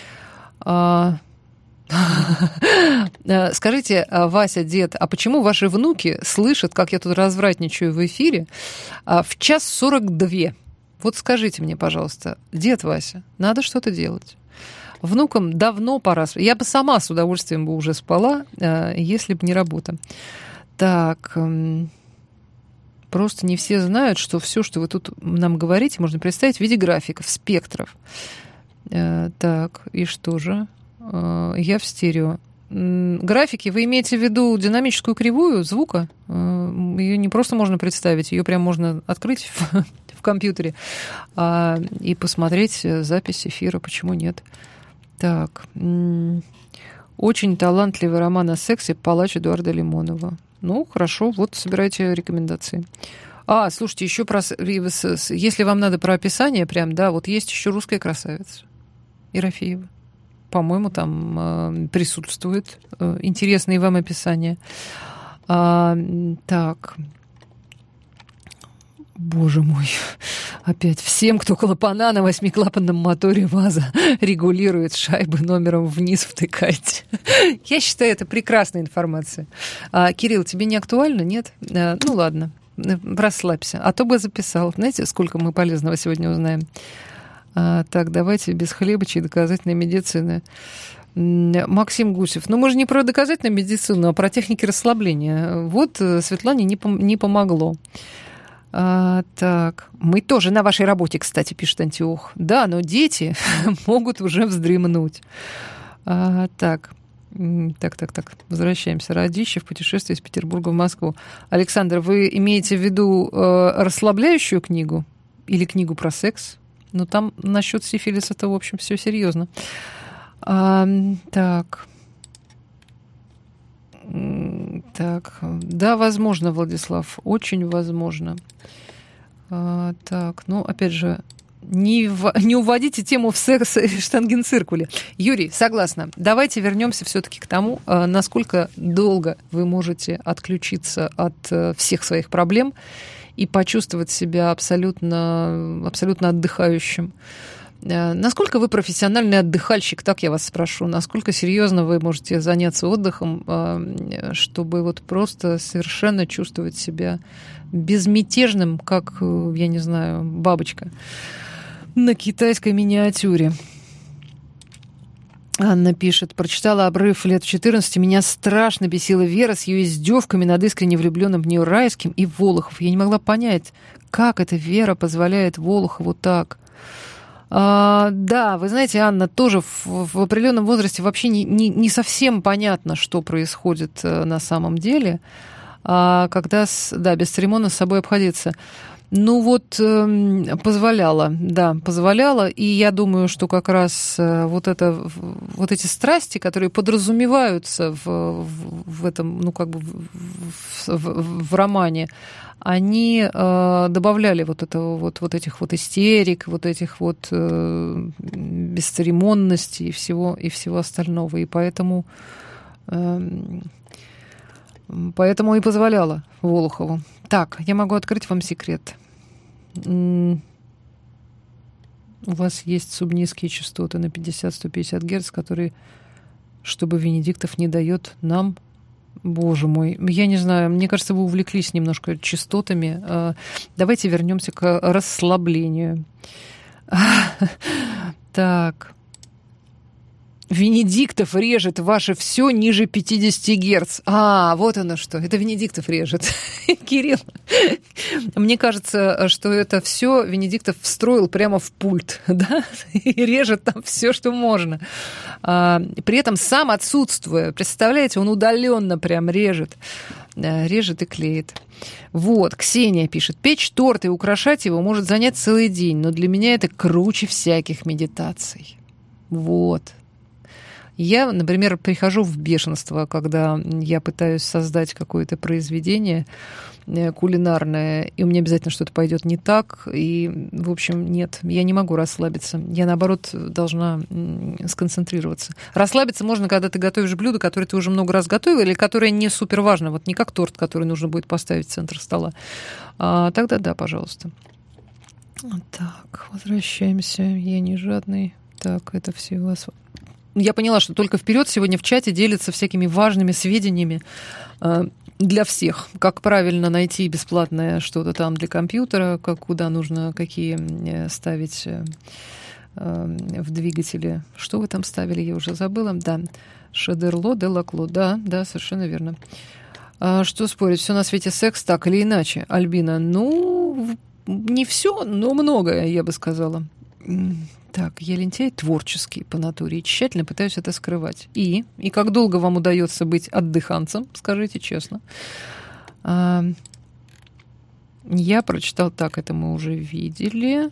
Скажите, Вася, дед, а почему ваши внуки слышат, как я тут развратничаю в эфире в 1:42? Вот скажите мне, пожалуйста, дед Вася, надо что-то делать. Внукам давно пора. Я бы сама с удовольствием бы уже спала, если бы не работа. Так, просто не все знают, что все, что вы тут нам говорите, можно представить в виде графиков, спектров. Так, и что же? Я в стерео. Графики, вы имеете в виду динамическую кривую звука? Ее не просто можно представить, ее прям можно открыть в компьютере и посмотреть запись эфира, почему нет? Так, очень талантливый роман о сексе «Палач» Эдуарда Лимонова. Хорошо, вот собирайте рекомендации. Слушайте, еще если вам надо про описание, прям, да, вот есть еще «Русская красавица» Ерофеева. По-моему, там присутствует интересные вам описания. Так. Боже мой. Опять всем, кто клапана на 8-клапанном моторе ВАЗа регулирует, шайбы номером вниз втыкайте. Я считаю, это прекрасная информация. Кирилл, тебе не актуально? Нет? Ладно. Расслабься. А то бы записал. Знаете, сколько мы полезного сегодня узнаем? Так, давайте без хлебочей доказательной медицины. Максим Гусев. Мы же не про доказательную медицину, а про техники расслабления. Вот Светлане не помогло. Так, мы тоже на вашей работе, кстати, пишет Антиох. Да, но дети могут уже вздремнуть. Так, возвращаемся. Радищев, путешествие из Петербурга в Москву. Александр, вы имеете в виду расслабляющую книгу или книгу про секс? Там насчет сифилиса-то, в общем, все серьезно. Так. Так, да, возможно, Владислав, очень возможно. Так, ну, опять же, не уводите тему в секс и штангенциркуле. Юрий, согласна. Давайте вернемся все-таки к тому, насколько долго вы можете отключиться от всех своих проблем и почувствовать себя абсолютно отдыхающим. Насколько вы профессиональный отдыхальщик, так я вас спрошу? Насколько серьезно вы можете заняться отдыхом, чтобы вот просто совершенно чувствовать себя безмятежным, как, я не знаю, бабочка на китайской миниатюре? Анна пишет: прочитала «Обрыв» лет в 14. Меня страшно бесила Вера с ее издевками над искренне влюбленным в нее Райским и Волохов. Я не могла понять, как эта Вера позволяет Волохову так. Да, вы знаете, Анна, тоже в определенном возрасте вообще не совсем понятно, что происходит на самом деле, когда, да, бесцеремонно с собой обходиться. Ну вот, позволяла, и я думаю, что как раз вот эти страсти, которые подразумеваются в этом, ну как бы в романе, они добавляли вот этих вот истерик, вот этих вот бесцеремонностей и всего остального, и поэтому и позволяла Волохову. Так, я могу открыть вам секрет. У вас есть субнизкие частоты на 50-150 Гц, которые, чтобы Венедиктов не дает нам. Боже мой, я не знаю, мне кажется, вы увлеклись немножко частотами. Давайте вернемся к расслаблению. Так. Венедиктов режет ваше все ниже 50 Гц. Вот оно что. Это Венедиктов режет. Кирилл, мне кажется, что это все Венедиктов встроил прямо в пульт, да, и режет там все, что можно. При этом сам отсутствуя. Представляете, он удаленно прям режет. Режет и клеит. Вот, Ксения пишет: печь торт и украшать его может занять целый день, но для меня это круче всяких медитаций. Вот. Я, например, прихожу в бешенство, когда я пытаюсь создать какое-то произведение кулинарное, и у меня обязательно что-то пойдет не так, и, в общем, нет, я не могу расслабиться. Я, наоборот, должна сконцентрироваться. Расслабиться можно, когда ты готовишь блюдо, которое ты уже много раз готовил, или которое не супер важно, вот не как торт, который нужно будет поставить в центр стола. Тогда да, пожалуйста. Так, возвращаемся. Я не жадный. Так, это все у вас... Я поняла, что только вперед сегодня в чате делятся всякими важными сведениями для всех. Как правильно найти бесплатное что-то там для компьютера, куда нужно, какие ставить в двигатели. Что вы там ставили, я уже забыла. Да, Шедерло де Лакло. Да, совершенно верно. Что спорить, все на свете секс, так или иначе. Альбина, ну, не все, но многое, я бы сказала. Так, я лентяй творческий по натуре и тщательно пытаюсь это скрывать. И как долго вам удается быть отдыханцем, скажите честно. Я прочитал так, это мы уже видели.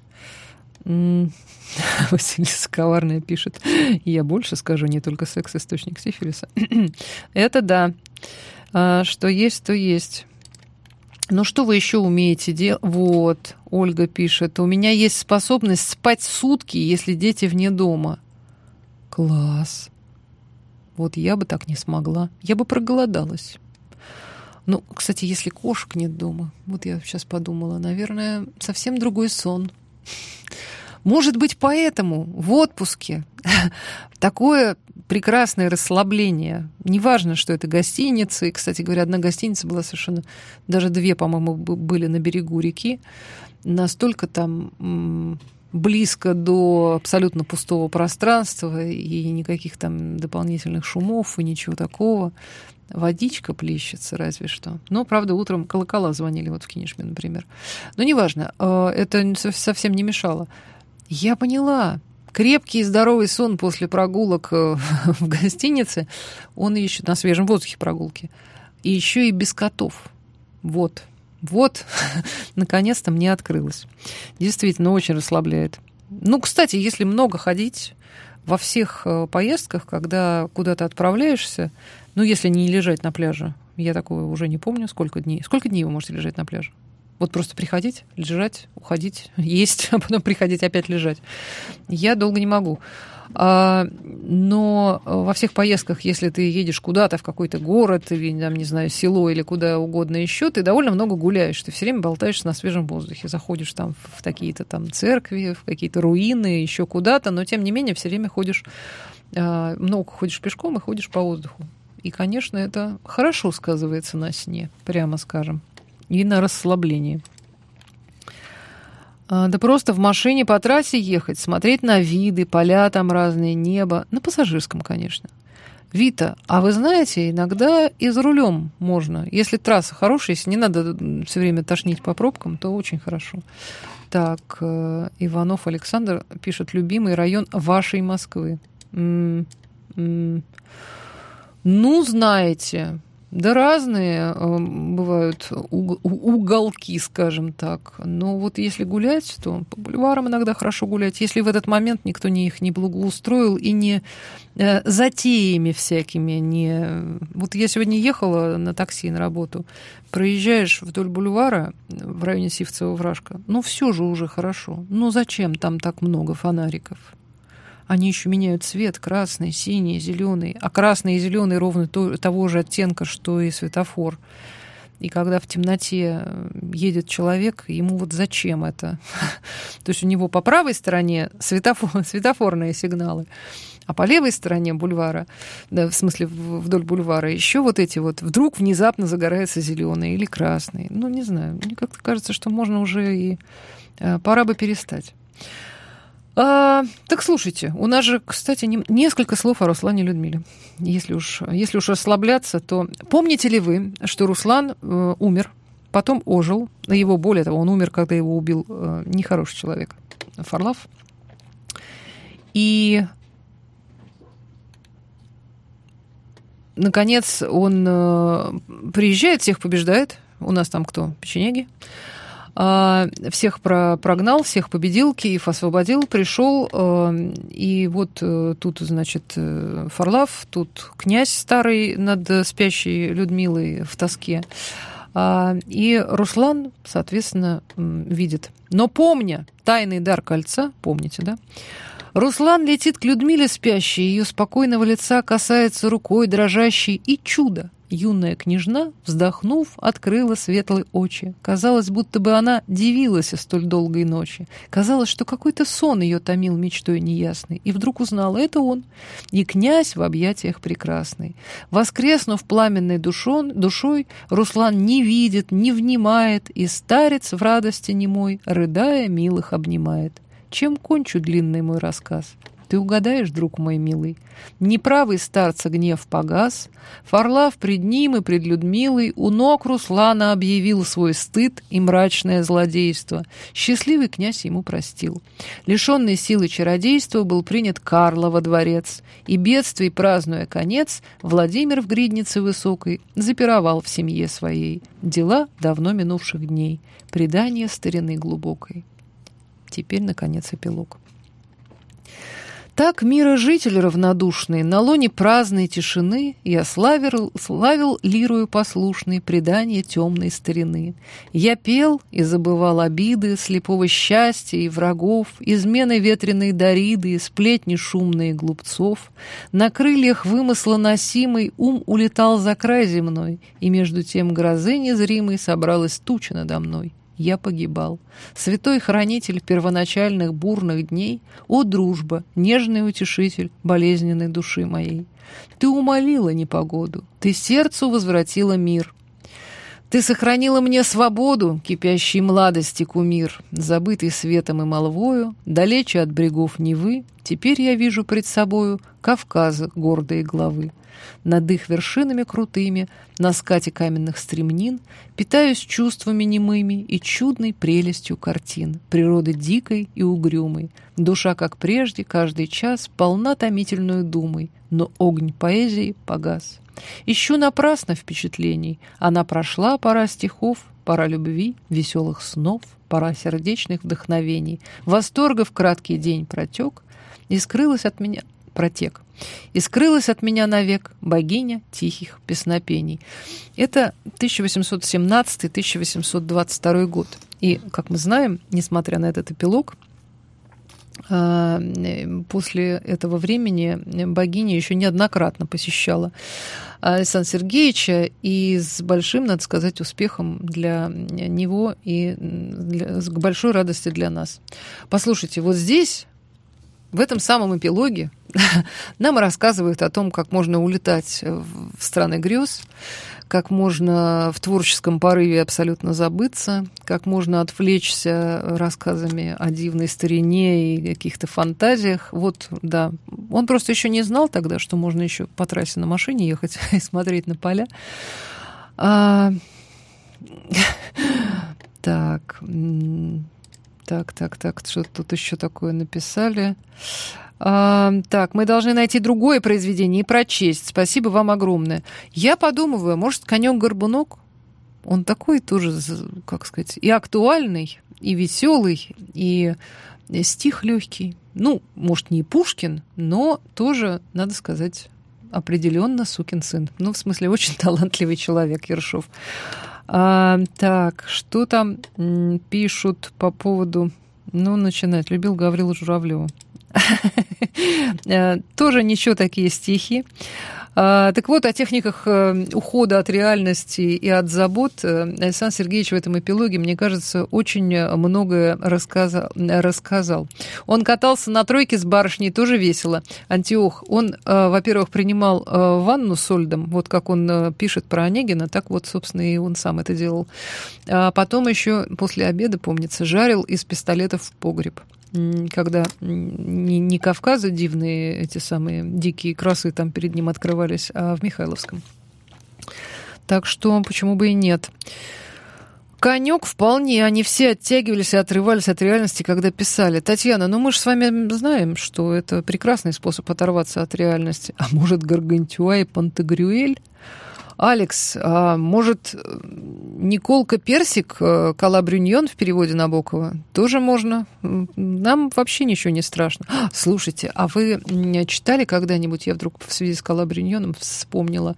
Василиса Коварная пишет: я больше скажу, не только секс — источник сифилиса. Это да. Что есть, то есть. Ну, что вы еще умеете делать? Вот, Ольга пишет: у меня есть способность спать сутки, если дети вне дома. Класс. Вот я бы так не смогла. Я бы проголодалась. Ну, кстати, если кошек нет дома, вот я сейчас подумала, наверное, совсем другой сон. Может быть, поэтому в отпуске такое прекрасное расслабление. Неважно, что это гостиница. И, кстати говоря, одна гостиница была совершенно... Даже две, по-моему, были на берегу реки. Настолько там близко до абсолютно пустого пространства и никаких там дополнительных шумов и ничего такого. Водичка плещется, разве что. Но, правда, утром колокола звонили вот в Кинешме, например. Но неважно, это совсем не мешало. Я поняла. Крепкий и здоровый сон после прогулок в гостинице, он еще на свежем воздухе прогулки, и еще и без котов. Вот, наконец-то мне открылось. Действительно, очень расслабляет. Ну, кстати, если много ходить, во всех поездках, когда куда-то отправляешься, ну, если не лежать на пляже, я такого уже не помню, сколько дней. Сколько дней вы можете лежать на пляже? Вот просто приходить, лежать, уходить, есть, а потом приходить опять лежать. Я долго не могу. Но во всех поездках, если ты едешь куда-то в какой-то город или, там, не знаю, село или куда угодно еще, ты довольно много гуляешь. Ты все время болтаешься на свежем воздухе. Заходишь там в какие-то там церкви, в какие-то руины, еще куда-то, но тем не менее все время ходишь, много ходишь пешком и ходишь по воздуху. И, конечно, это хорошо сказывается на сне, прямо скажем, и на расслаблении. Да просто в машине по трассе ехать, смотреть на виды, поля там разные, небо. На пассажирском, конечно. Вита, а вы знаете, иногда и за рулем можно. Если трасса хорошая, если не надо все время тошнить по пробкам, то очень хорошо. Так, Иванов Александр пишет: любимый район вашей Москвы. Ну, знаете... Да разные бывают уголки, скажем так. Но вот если гулять, то по бульварам иногда хорошо гулять. Если в этот момент никто их не благоустроил и не затеями всякими. Не... Вот я сегодня ехала на такси на работу. Проезжаешь вдоль бульвара в районе Сивцева Вражка. Ну, все же уже хорошо. Ну, зачем там так много фонариков? Они еще меняют цвет: красный, синий, зеленый. А красный и зеленый ровно того же оттенка, что и светофор. И когда в темноте едет человек, ему вот зачем это? То есть у него по правой стороне светофорные сигналы, а по левой стороне бульвара, да, в смысле вдоль бульвара, еще вот эти вот вдруг внезапно загорается зеленый или красный. Ну, не знаю. Мне как-то кажется, что можно уже и пора бы перестать. Так слушайте, у нас же, кстати, несколько слов о Руслане Людмиле. Если уж расслабляться, то помните ли вы, что Руслан умер, потом ожил, его, более того, он умер, когда его убил нехороший человек, Фарлав. И, наконец, он приезжает, всех побеждает. У нас там кто? Печенеги. Всех прогнал, всех победил, Киев освободил, пришел, и вот тут, значит, Фарлав, тут князь старый над спящей Людмилой в тоске, и Руслан, соответственно, видит. Но помня тайный дар кольца, помните, да? Руслан летит к Людмиле спящей, ее спокойного лица касается рукой дрожащей, и чудо! Юная княжна, вздохнув, открыла светлые очи. Казалось, будто бы она дивилась столь долгой ночи. Казалось, что какой-то сон ее томил мечтой неясной. И вдруг узнала — это он. И князь в объятиях прекрасный. Воскреснув пламенной душой, Руслан не видит, не внимает, и старец в радости немой, рыдая, милых обнимает. Чем кончу длинный мой рассказ? Ты угадаешь, друг мой милый? Неправый старца гнев погас, Фарлав пред ним и пред Людмилой у ног Руслана объявил свой стыд и мрачное злодейство. Счастливый князь ему простил. Лишенный силы чародейства был принят Карло во дворец, и бедствий празднуя конец, Владимир в гриднице высокой запировал в семье своей дела давно минувших дней, предание старины глубокой. Теперь, наконец, эпилог. Так мирожитель равнодушный на лоне праздной тишины я славил лирою послушной предания темной старины. Я пел и забывал обиды слепого счастья и врагов, измены ветреной Дариды, сплетни шумные глупцов. На крыльях вымысла носимый ум улетал за край земной, и между тем грозы незримой собралась туча надо мной. Я погибал. Святой хранитель первоначальных бурных дней, о, дружба, нежный утешитель болезненной души моей! Ты умолила непогоду, ты сердцу возвратила мир. Ты сохранила мне свободу, кипящей младости кумир, забытый светом и молвою, далече от брегов Невы, теперь я вижу пред собою Кавказа гордые главы. Над их вершинами крутыми, на скате каменных стремнин, питаюсь чувствами немыми и чудной прелестью картин, природы дикой и угрюмой. Душа, как прежде, каждый час полна томительную думой, но огонь поэзии погас. Ищу напрасно впечатлений, она прошла пора стихов, пора любви, веселых снов, пора сердечных вдохновений. Восторга в краткий день протек, И скрылась от меня протек. И скрылась от меня навек богиня тихих песнопений. Это 1817-1822 год. И, как мы знаем, несмотря на этот эпилог, после этого времени богиня еще неоднократно посещала Александра Сергеевича, и с большим, надо сказать, успехом для него и с большой радостью для нас. Послушайте, вот здесь, в этом самом эпилоге, нам рассказывают о том, как можно улетать в страны грез, как можно в творческом порыве абсолютно забыться, как можно отвлечься рассказами о дивной старине и каких-то фантазиях. Вот, да. Он просто еще не знал тогда, что можно еще по трассе на машине ехать и смотреть на поля. Так, что тут еще такое написали? Так, мы должны найти другое произведение и прочесть. Спасибо вам огромное. Я подумываю, может, «Конёк-горбунок»? Он такой тоже, как сказать, и актуальный, и веселый, и стих легкий. Ну, может, не Пушкин, но тоже, надо сказать, определенно сукин сын. Ну, в смысле, очень талантливый человек, Ершов. Так, что там пишут по поводу... Ну, начинать. Любил Гаврила Журавлева. Тоже ничего, такие стихи. Так вот, о техниках ухода от реальности и от забот Александр Сергеевич в этом эпилоге, мне кажется, очень многое рассказал. Он катался на тройке с барышней, тоже весело. Антиох, он, во-первых, принимал ванну с Ольдом, вот как он пишет про Онегина, так вот, собственно, и он сам это делал. А потом еще после обеда, помнится, жарил из пистолетов в погреб. Когда не Кавказы дивные, эти самые дикие красы там перед ним открывались, а в Михайловском. Так что почему бы и нет. «Конёк» вполне, они все оттягивались и отрывались от реальности, когда писали. Татьяна, ну мы же с вами знаем, что это прекрасный способ оторваться от реальности. А может, Гаргантюа и Пантагрюэль? Алекс, а может, Николка Персик, Кала-Брюньон в переводе Набокова? Тоже можно. Нам вообще ничего не страшно. Слушайте, а вы читали когда-нибудь, я вдруг в связи с Кала-Брюньоном вспомнила,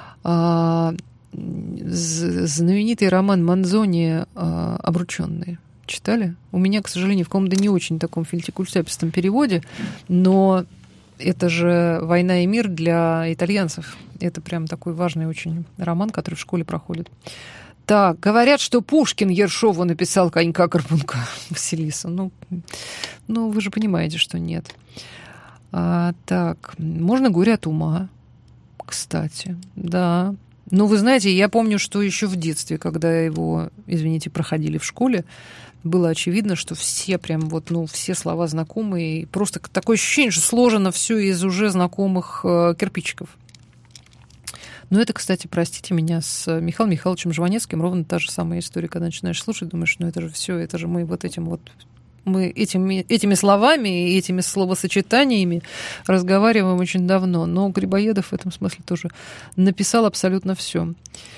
знаменитый роман Манзони «Обручённые». Читали? У меня, к сожалению, в каком-то не очень таком фельтикульчапистом переводе, но это же «Война и мир» для итальянцев. Это прям такой важный очень роман, который в школе проходит. Так, говорят, что Пушкин Ершову написал «Конька-горбунка». Василиса, ну, вы же понимаете, что нет. Так, можно «Горе от ума», кстати, да. Ну, вы знаете, я помню, что еще в детстве, когда его, извините, проходили в школе, было очевидно, что все прям вот, все слова знакомые. И просто такое ощущение, что сложено все из уже знакомых кирпичиков. Но это, кстати, простите меня, с Михаилом Михайловичем Жванецким ровно та же самая история, когда начинаешь слушать, думаешь, это же все, это же мы вот этим вот, мы этими словами и этими словосочетаниями разговариваем очень давно. Но Грибоедов в этом смысле тоже написал абсолютно все.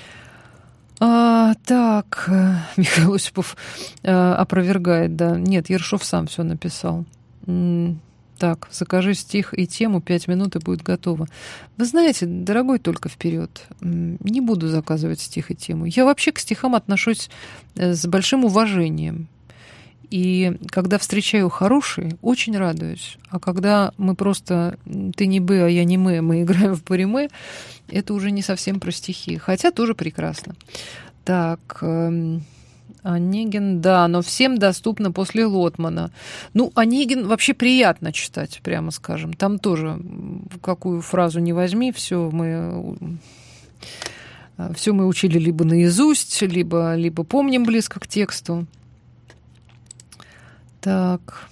Так, Михаил Осипов опровергает, да. Нет, Ершов сам все написал. Так, закажи стих и тему, 5 минут, и будет готово. Вы знаете, дорогой, только вперед. Не буду заказывать стих и тему. Я вообще к стихам отношусь с большим уважением. И когда встречаю хорошие, очень радуюсь. А когда мы просто «ты не бы, а я не мы играем в париме», это уже не совсем про стихи. Хотя тоже прекрасно. Так, Онегин, да, но всем доступно после Лотмана. Ну, Онегин вообще приятно читать, прямо скажем. Там тоже какую фразу не возьми, все мы учили либо наизусть, либо помним близко к тексту. Так.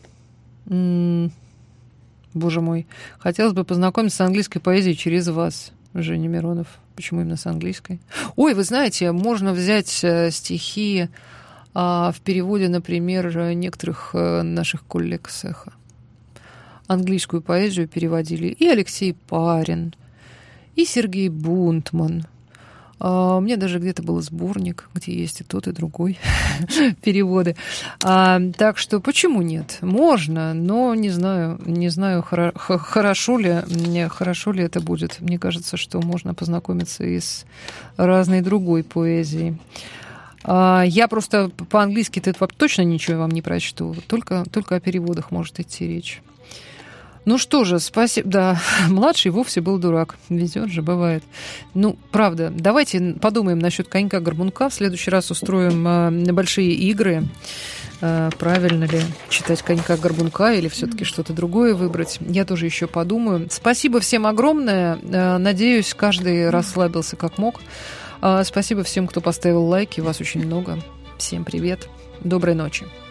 Боже мой. Хотелось бы познакомиться с английской поэзией через вас, Женя Миронов. Почему именно с английской? Ой, вы знаете, можно взять стихи в переводе, например, некоторых наших коллег с «Эхо». Английскую поэзию переводили и Алексей Парин, и Сергей Бунтман. У меня даже где-то был сборник, где есть и тот, и другой переводы. Так что почему нет? Можно, но не знаю, хорошо ли это будет. Мне кажется, что можно познакомиться и с разной другой поэзией. Я просто по-английски-то точно ничего вам не прочту. Только о переводах может идти речь. Ну что же, спасибо. Да, младший вовсе был дурак. Везет же, бывает. Ну, правда, давайте подумаем насчет конька-горбунка. В следующий раз устроим большие игры. Правильно ли читать конька-горбунка или все-таки что-то другое выбрать. Я тоже еще подумаю. Спасибо всем огромное. Надеюсь, каждый расслабился как мог. Спасибо всем, кто поставил лайки. Вас очень много. Всем привет. Доброй ночи.